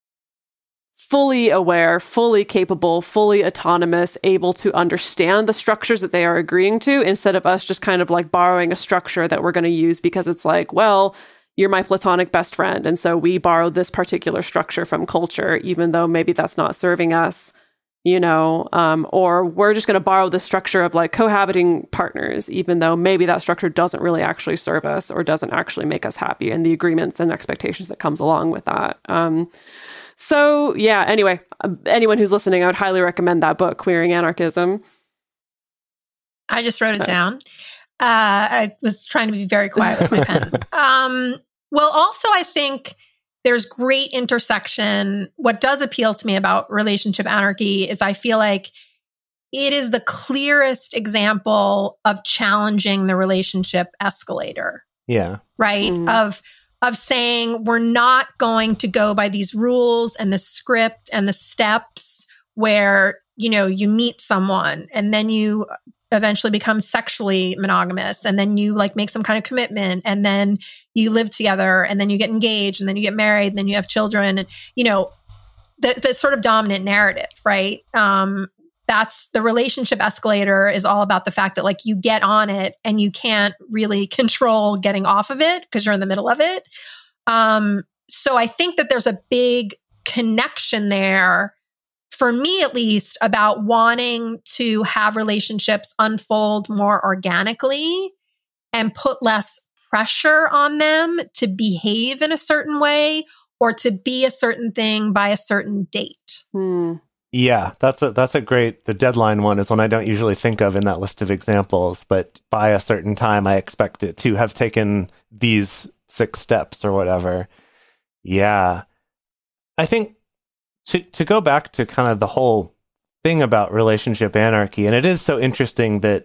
fully aware, fully capable, fully autonomous, able to understand the structures that they are agreeing to, instead of us just kind of like borrowing a structure that we're going to use because it's like, well, you're my platonic best friend. And so we borrowed this particular structure from culture, even though maybe that's not serving us. You know, or we're just going to borrow the structure of like cohabiting partners, even though maybe that structure doesn't really actually serve us or doesn't actually make us happy, and the agreements and expectations that comes along with that. So yeah, anyway, anyone who's listening, I would highly recommend that book, Queering Anarchism. I just wrote it down. I was trying to be very quiet with my pen. Well, also, I think there's great intersection. What does appeal to me about relationship anarchy is I feel like it is the clearest example of challenging the relationship escalator. Yeah. Right? Of saying we're not going to go by these rules and the script and the steps where, you know, you meet someone and then you eventually become sexually monogamous, and then you like make some kind of commitment, and then you live together, and then you get engaged, and then you get married, and then you have children, and you know the sort of dominant narrative, right? That that's the relationship escalator is all about the fact that like you get on it and you can't really control getting off of it because you're in the middle of it. So I think that there's a big connection there, for me at least, about wanting to have relationships unfold more organically and put less pressure on them to behave in a certain way or to be a certain thing by a certain date. Yeah, that's a great, the deadline one is one I don't usually think of in that list of examples, but by a certain time I expect it to have taken these 6 steps or whatever. Yeah. I think to go back to kind of the whole thing about relationship anarchy, and it is so interesting that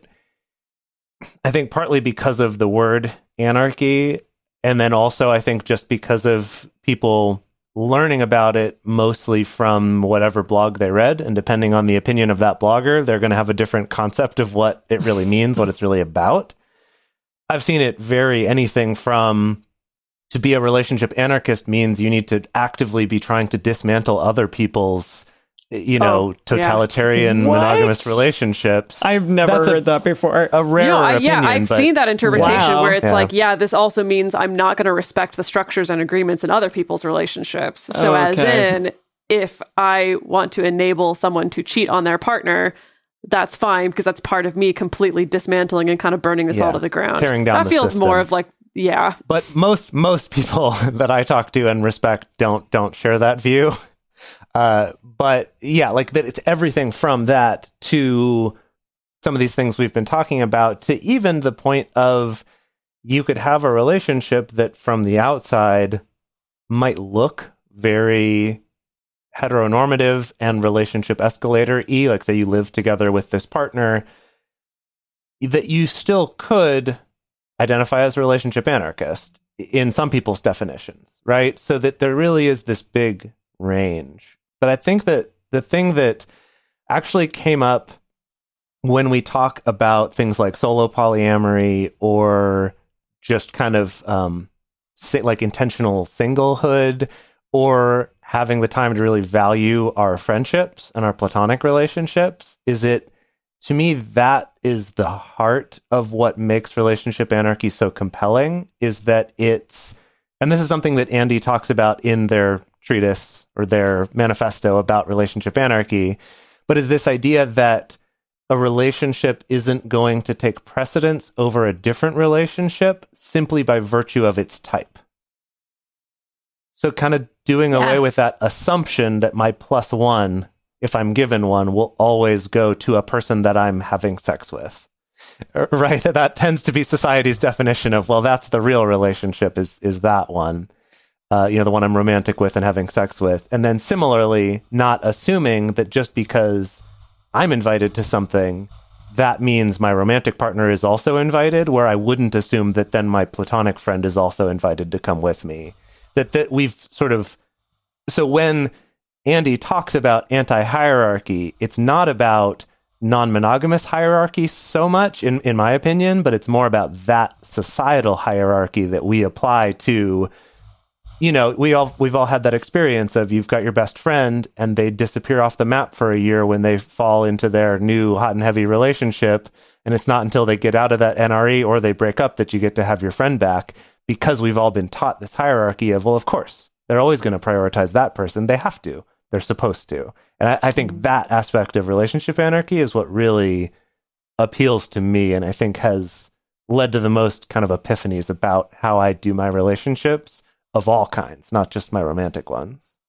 I think partly because of the word anarchy, and then also I think just because of people learning about it mostly from whatever blog they read, and depending on the opinion of that blogger, they're going to have a different concept of what it really means, what it's really about. I've seen it vary anything from to be a relationship anarchist means you need to actively be trying to dismantle other people's, totalitarian monogamous relationships. I've never heard that before. A rare opinion. I've seen that interpretation where it's like, this also means I'm not going to respect the structures and agreements in other people's relationships. So as in, if I want to enable someone to cheat on their partner, that's fine because that's part of me completely dismantling and kind of burning this all to the ground. Tearing down that feels more of like, But most people that I talk to and respect don't share that view. But yeah, like that it's everything from that to some of these things we've been talking about to even the point of you could have a relationship that from the outside might look very heteronormative and relationship escalator-y, like say you live together with this partner, that you still could identify as a relationship anarchist in some people's definitions, right? So that there really is this big range. But I think that the thing that actually came up when we talk about things like solo polyamory or just kind of like intentional singlehood or having the time to really value our friendships and our platonic relationships is it, to me, that is the heart of what makes relationship anarchy so compelling, is that it's, and this is something that Andy talks about in their treatise or their manifesto about relationship anarchy, but is this idea that a relationship isn't going to take precedence over a different relationship simply by virtue of its type. So kind of doing away with that assumption that my plus one, if I'm given one, will always go to a person that I'm having sex with. Right? That tends to be society's definition of, well, that's the real relationship is that one. The one I'm romantic with and having sex with. And then similarly, not assuming that just because I'm invited to something, that means my romantic partner is also invited, where I wouldn't assume that then my platonic friend is also invited to come with me. That we've sort of... So when Andy talks about anti-hierarchy, it's not about non-monogamous hierarchy so much, in my opinion, but it's more about that societal hierarchy that we apply to... we've all had that experience of you've got your best friend and they disappear off the map for a year when they fall into their new hot and heavy relationship. And it's not until they get out of that NRE or they break up that you get to have your friend back, because we've all been taught this hierarchy of, well, of course, they're always going to prioritize that person. They have to. They're supposed to. And I think that aspect of relationship anarchy is what really appeals to me, and I think has led to the most kind of epiphanies about how I do my relationships of all kinds, not just my romantic ones.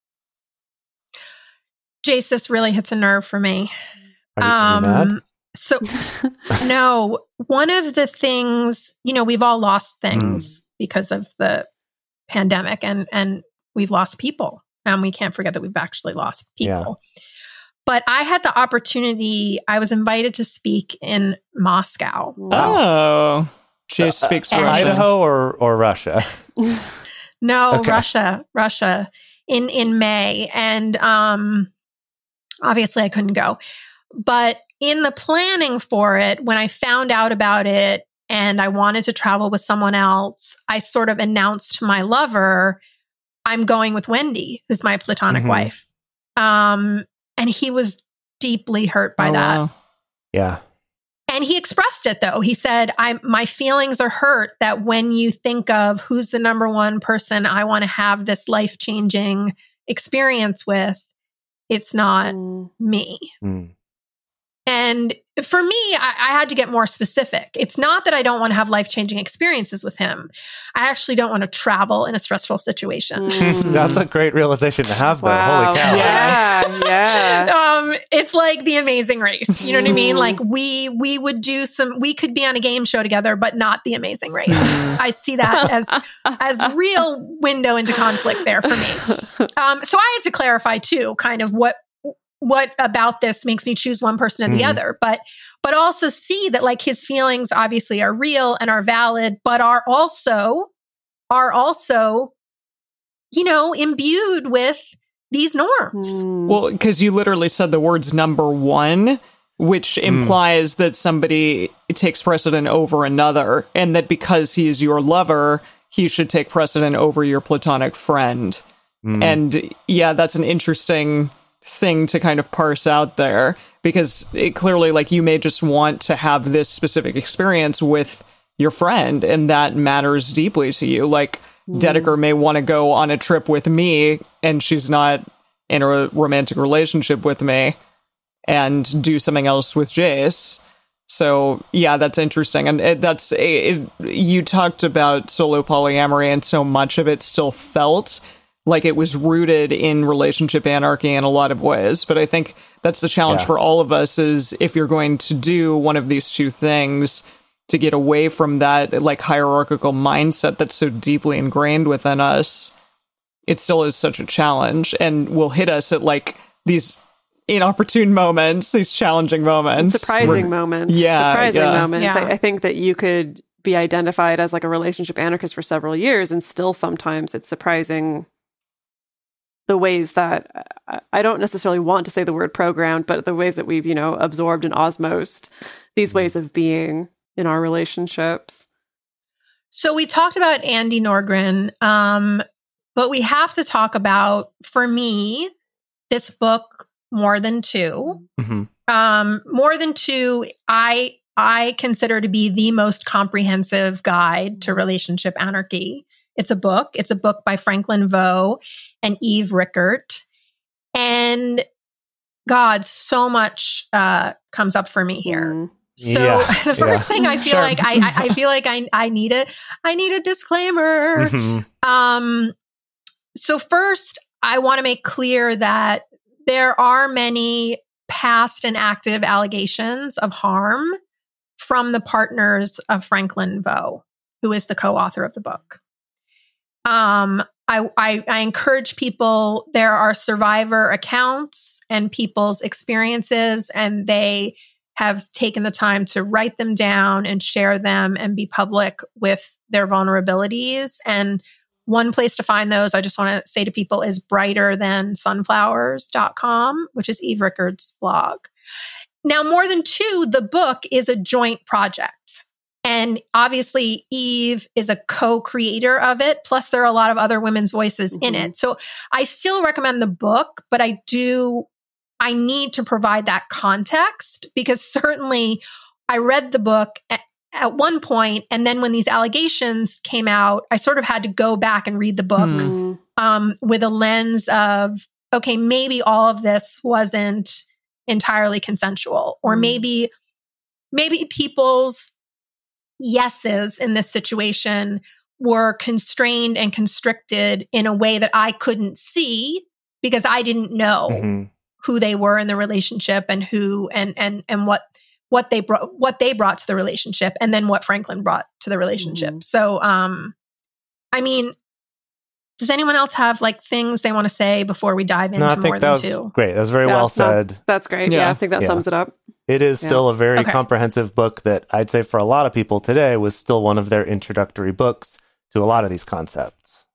Jace, this really hits a nerve for me. Are you mad? So, no, one of the things, we've all lost things because of the pandemic, and we've lost people, and we can't forget that we've actually lost people. Yeah. But I had the opportunity, I was invited to speak in Moscow. Oh, Jace speaks Russian. Idaho or Russia? No, okay. Russia in May. And obviously I couldn't go. But in the planning for it, when I found out about it and I wanted to travel with someone else, I sort of announced to my lover, I'm going with Wendy, who's my platonic wife. And he was deeply hurt by that. Wow. Yeah. And he expressed it though. He said, my feelings are hurt that when you think of who's the number one person I want to have this life-changing experience with, it's not me. And for me, I had to get more specific. It's not that I don't want to have life-changing experiences with him. I actually don't want to travel in a stressful situation. That's a great realization to have, though. Wow. Holy cow. Yeah. It's like The Amazing Race. You know what I mean? Like we could be on a game show together, but not The Amazing Race. I see that as real window into conflict there for me. So I had to clarify too, kind of what about this makes me choose one person or the other, but also see that like his feelings obviously are real and are valid, but are also, you know, imbued with these norms. Well, because you literally said the words number one, which implies that somebody takes precedent over another, and that because he is your lover, he should take precedent over your platonic friend. And yeah, that's an interesting thing to kind of parse out there, because it clearly, like, you may just want to have this specific experience with your friend, and that matters deeply to you. Like, Dedeker may want to go on a trip with me, and she's not in a romantic relationship with me, and do something else with Jace. So yeah, that's interesting. And you talked about solo polyamory, and so much of it still felt like it was rooted in relationship anarchy in a lot of ways. But I think that's the challenge for all of us, is if you're going to do one of these two things, to get away from that like hierarchical mindset that's so deeply ingrained within us, it still is such a challenge, and will hit us at like these inopportune moments, these challenging moments. Surprising moments. Yeah. I think that you could be identified as like a relationship anarchist for several years, and still sometimes it's surprising the ways that I don't necessarily want to say the word programmed, but the ways that we've, you know, absorbed and osmosed these ways of being in our relationships. So we talked about Andy Norgren, but we have to talk about, for me, this book, More Than Two. More Than Two, I consider to be the most comprehensive guide to relationship anarchy. It's a book. It's a book by Franklin Veaux and Eve Rickert. And God, so much comes up for me here. So the first thing I feel like I feel like I need a disclaimer. So first, I want to make clear that there are many past and active allegations of harm from the partners of Franklin Veaux, who is the co-author of the book. I encourage people, there are survivor accounts and people's experiences, and they have taken the time to write them down and share them and be public with their vulnerabilities. And one place to find those, I just want to say to people, is brighterthansunflowers.com, which is Eve Rickert's blog. Now, More Than Two, the book, is a joint project. And obviously, Eve is a co-creator of it. Plus, there are a lot of other women's voices in it. So I still recommend the book, but I need to provide that context, because certainly I read the book at one point, and then when these allegations came out, I sort of had to go back and read the book with a lens of, okay, maybe all of this wasn't entirely consensual, or maybe people's yeses in this situation were constrained and constricted in a way that I couldn't see because I didn't know who they were in the relationship, and who and what they brought to the relationship, and then what Franklin brought to the relationship. So I mean, does anyone else have like things they want to say before we dive into More Than Two? Great. That was very well said. That's great. Yeah, I think that sums it up. It is still a very comprehensive book that I'd say for a lot of people today was still one of their introductory books to a lot of these concepts.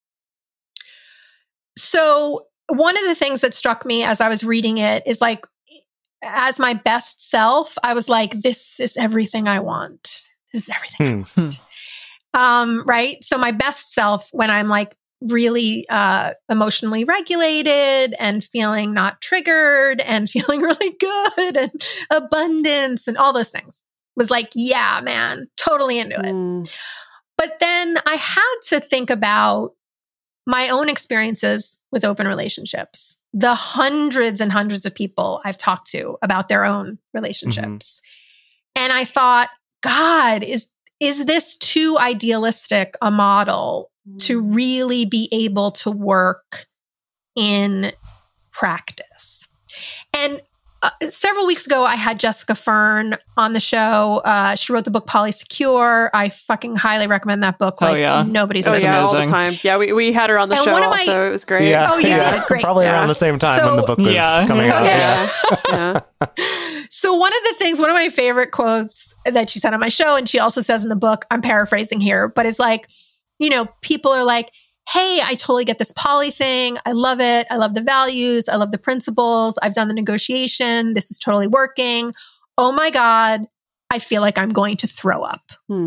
So one of the things that struck me as I was reading it is, like, as my best self, I was like, this is everything I want. This is everything I want. Right? So my best self, when I'm like really emotionally regulated and feeling not triggered and feeling really good and abundance and all those things. Was like, yeah, man, totally into it. But then I had to think about my own experiences with open relationships, the hundreds and hundreds of people I've talked to about their own relationships. And I thought, God, is this too idealistic a model to really be able to work in practice? And several weeks ago, I had Jessica Fern on the show. She wrote the book Polysecure. I fucking highly recommend that book. Like, nobody's missing all the time. Yeah, we had her on the show also. It was great. Yeah, you did? Great. Probably around the same time when the book was coming out. Yeah. So one of my favorite quotes that she said on my show, and she also says in the book, I'm paraphrasing here, but it's like, people are like, hey, I totally get this poly thing. I love it. I love the values. I love the principles. I've done the negotiation. This is totally working. Oh my God, I feel like I'm going to throw up.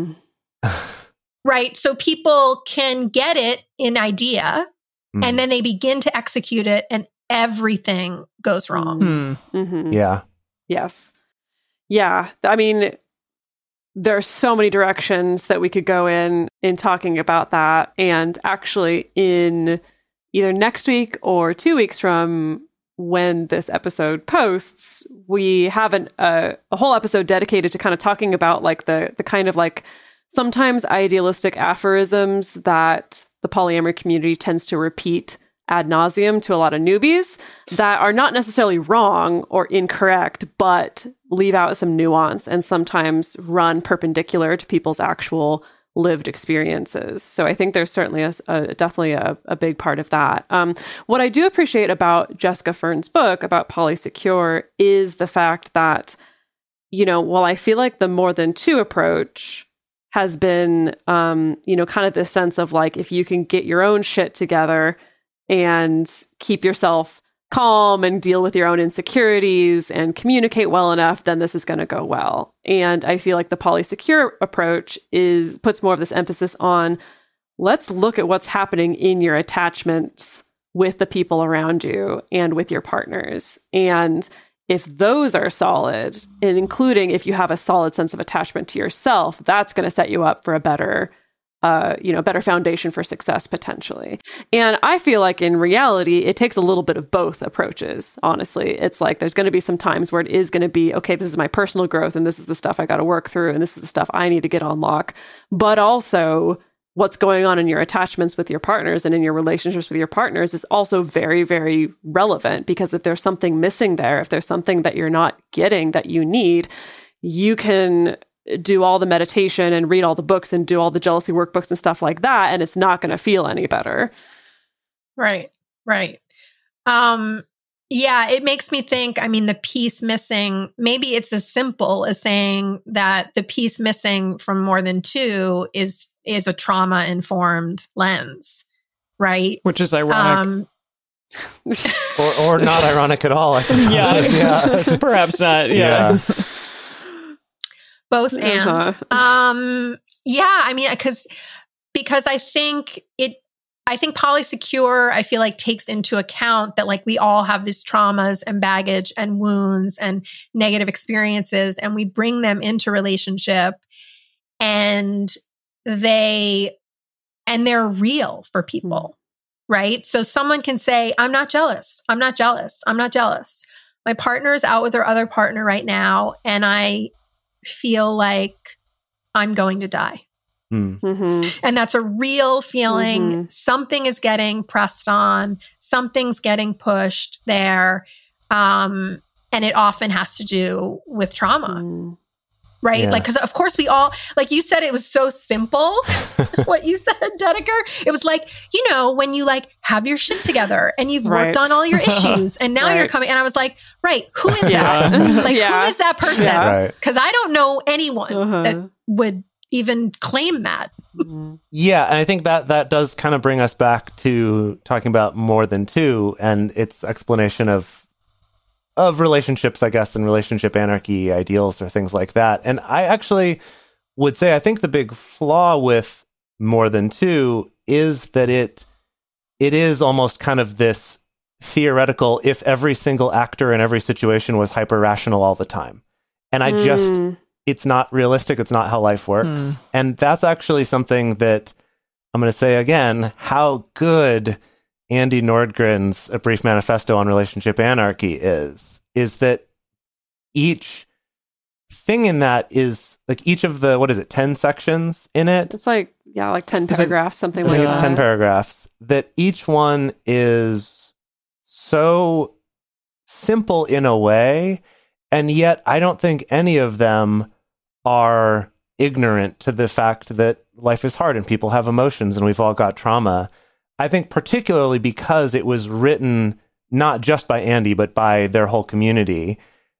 Right? So people can get it in idea, and then they begin to execute it, and everything goes wrong. Yeah. Yes. Yeah. I mean, there are so many directions that we could go in talking about that. And actually, in either next week or 2 weeks from when this episode posts, we have a whole episode dedicated to kind of talking about like the kind of like sometimes idealistic aphorisms that the polyamory community tends to repeat ad nauseum to a lot of newbies that are not necessarily wrong or incorrect, but leave out some nuance and sometimes run perpendicular to people's actual lived experiences. So I think there's certainly definitely a big part of that. What I do appreciate about Jessica Fern's book about Polysecure is the fact that, while I feel like the more than two approach has been, kind of this sense of like, if you can get your own shit together and keep yourself calm and deal with your own insecurities and communicate well enough, then this is going to go well. And I feel like the Polysecure approach puts more of this emphasis on, let's look at what's happening in your attachments with the people around you and with your partners. And if those are solid, and including if you have a solid sense of attachment to yourself, that's going to set you up for a better foundation for success potentially. And I feel like in reality, it takes a little bit of both approaches. Honestly, it's like, there's going to be some times where it is going to be, okay, this is my personal growth and this is the stuff I got to work through. And this is the stuff I need to get on lock, but also what's going on in your attachments with your partners and in your relationships with your partners is also very, very relevant, because if there's something missing there, if there's something that you're not getting that you need, you can do all the meditation and read all the books and do all the jealousy workbooks and stuff like that, and it's not going to feel any better. Right. Yeah, it makes me think, the piece missing, maybe it's as simple as saying that the piece missing from more than two is a trauma-informed lens, right? Which is ironic. or not ironic at all, I suppose. Yeah. Perhaps not. Yeah. Both and. Because I think Polysecure, I feel like, takes into account that like we all have these traumas and baggage and wounds and negative experiences, and we bring them into relationship, and they're real for people, right? So someone can say, I'm not jealous. I'm not jealous. I'm not jealous. My partner is out with her other partner right now, and I feel like I'm going to die. And that's a real feeling. Something is getting pressed on, something's getting pushed there. And it often has to do with trauma, right? Like, because of course we all, like you said, it was so simple. What you said, Dedeker, it was like, when you like have your shit together and you've worked on all your issues, and now you're coming, and I was like, right, who is that? Like, who is that person? Because I don't know anyone that would even claim that. Yeah, and I think that does kind of bring us back to talking about more than two and its explanation of relationships, I guess, and relationship anarchy ideals or things like that. And I actually would say I think the big flaw with more than two is that it it is almost kind of this theoretical, if every single actor in every situation was hyper rational all the time. And it's not realistic. It's not how life works. And that's actually something that I'm going to say again, how good Andy Nordgren's A Brief Manifesto on Relationship Anarchy is that each thing in that is like each of the, 10 sections in it? It's like 10 paragraphs, something like that. I think it's 10 paragraphs, that each one is so simple in a way, and yet I don't think any of them are ignorant to the fact that life is hard and people have emotions and we've all got trauma. I think particularly because it was written not just by Andy, but by their whole community,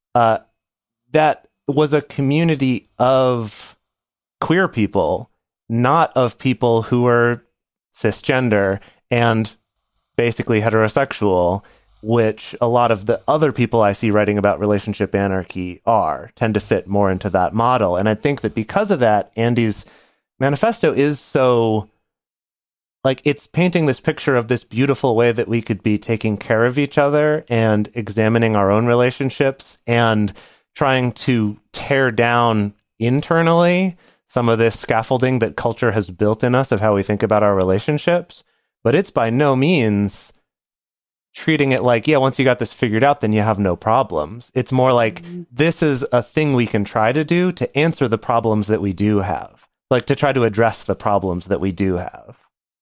that was a community of queer people, not of people who were cisgender and basically heterosexual, which a lot of the other people I see writing about relationship anarchy tend to fit more into that model. And I think that because of that, Andy's manifesto is so, it's painting this picture of this beautiful way that we could be taking care of each other and examining our own relationships and trying to tear down internally some of this scaffolding that culture has built in us of how we think about our relationships. But it's by no means treating it like, once you got this figured out, then you have no problems. It's more like, this is a thing we can try to do to answer the problems that we do have, to try to address the problems that we do have.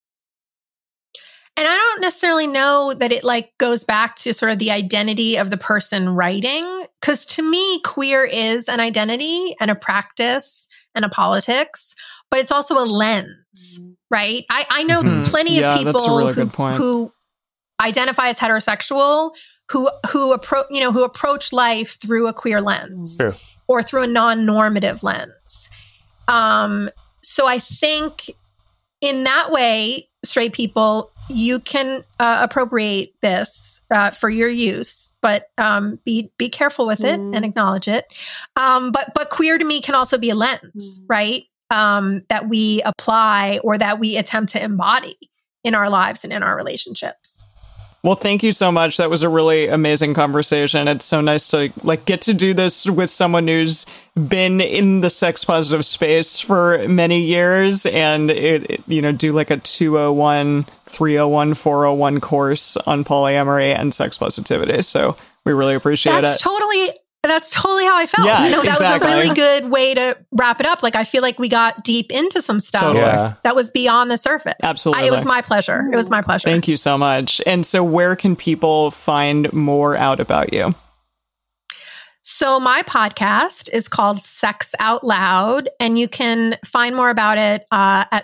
And I don't necessarily know that it goes back to sort of the identity of the person writing, because to me, queer is an identity and a practice and a politics, but it's also a lens, right? I know plenty of people who identify as heterosexual who approach life through a queer lens or through a non-normative lens. So I think in that way, straight people, you can appropriate this for your use, but be careful with it and acknowledge it. But queer to me can also be a lens, right? That we apply or that we attempt to embody in our lives and in our relationships. Well, thank you so much. That was a really amazing conversation. It's so nice to get to do this with someone who's been in the sex positive space for many years and do a 201, 301, 401 course on polyamory and sex positivity. So we really appreciate it. That's totally how I felt. Yeah, that exactly. was a really good way to wrap it up. I feel like we got deep into some stuff that was beyond the surface. Absolutely. It was my pleasure. It was my pleasure. Thank you so much. And so where can people find more out about you? So my podcast is called Sex Out Loud, and you can find more about it at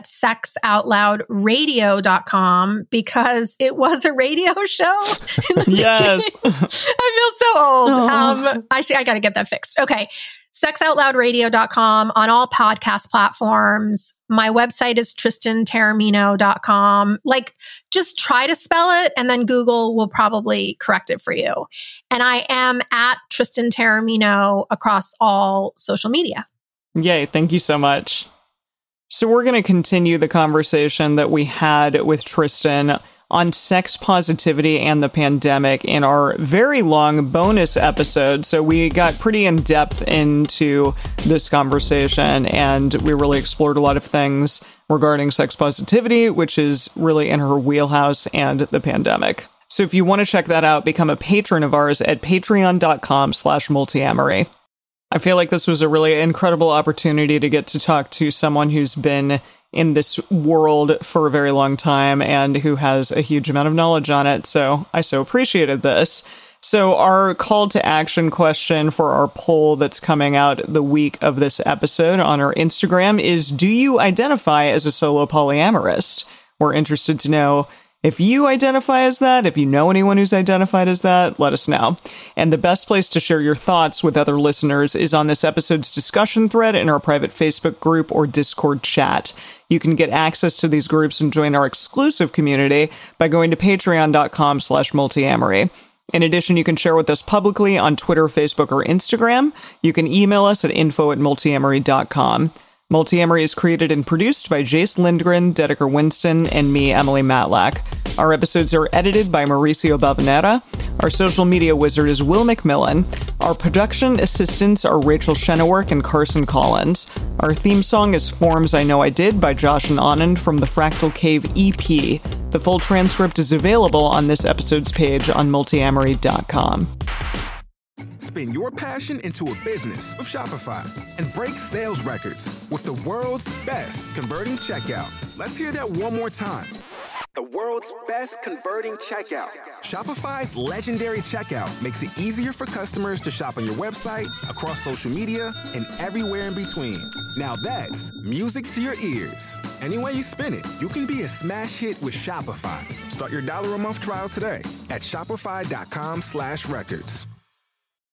sexoutloudradio.com because it was a radio show. Yes. I feel so old. I got to get that fixed. Okay. sexoutloudradio.com on all podcast platforms. My website is tristantaramino.com. Just try to spell it and then Google will probably correct it for you. And I am at Tristan Taramino across all social media. Yay. Thank you so much. So we're going to continue the conversation that we had with Tristan on sex positivity and the pandemic in our very long bonus episode. So we got pretty in depth into this conversation and we really explored a lot of things regarding sex positivity, which is really in her wheelhouse, and the pandemic. So if you want to check that out, become a patron of ours at patreon.com/multiamory. I feel like this was a really incredible opportunity to get to talk to someone who's been in this world for a very long time and who has a huge amount of knowledge on it. So I so appreciated this. So our call to action question for our poll that's coming out the week of this episode on our Instagram is, do you identify as a solo polyamorist? We're interested to know if you identify as that. If you know anyone who's identified as that, let us know. And the best place to share your thoughts with other listeners is on this episode's discussion thread in our private Facebook group or Discord chat. You can get access to these groups and join our exclusive community by going to patreon.com/multiamory. In addition, you can share with us publicly on Twitter, Facebook, or Instagram. You can email us at info@multiamory.com. Multiamory is created and produced by Jace Lindgren, Dedeker Winston, and me, Emily Matlack. Our episodes are edited by Mauricio Balvanera. Our social media wizard is Will McMillan. Our production assistants are Rachel Shennework and Carson Collins. Our theme song is Forms I Know I Did by Josh and Anand from the Fractal Cave EP. The full transcript is available on this episode's page on multiamory.com. Spin your passion into a business with Shopify and break sales records with the world's best converting checkout. Let's hear that one more time. The world's best converting checkout. Shopify's legendary checkout makes it easier for customers to shop on your website, across social media, and everywhere in between. Now that's music to your ears. Any way you spin it, you can be a smash hit with Shopify. Start your $1 a month trial today at shopify.com/records.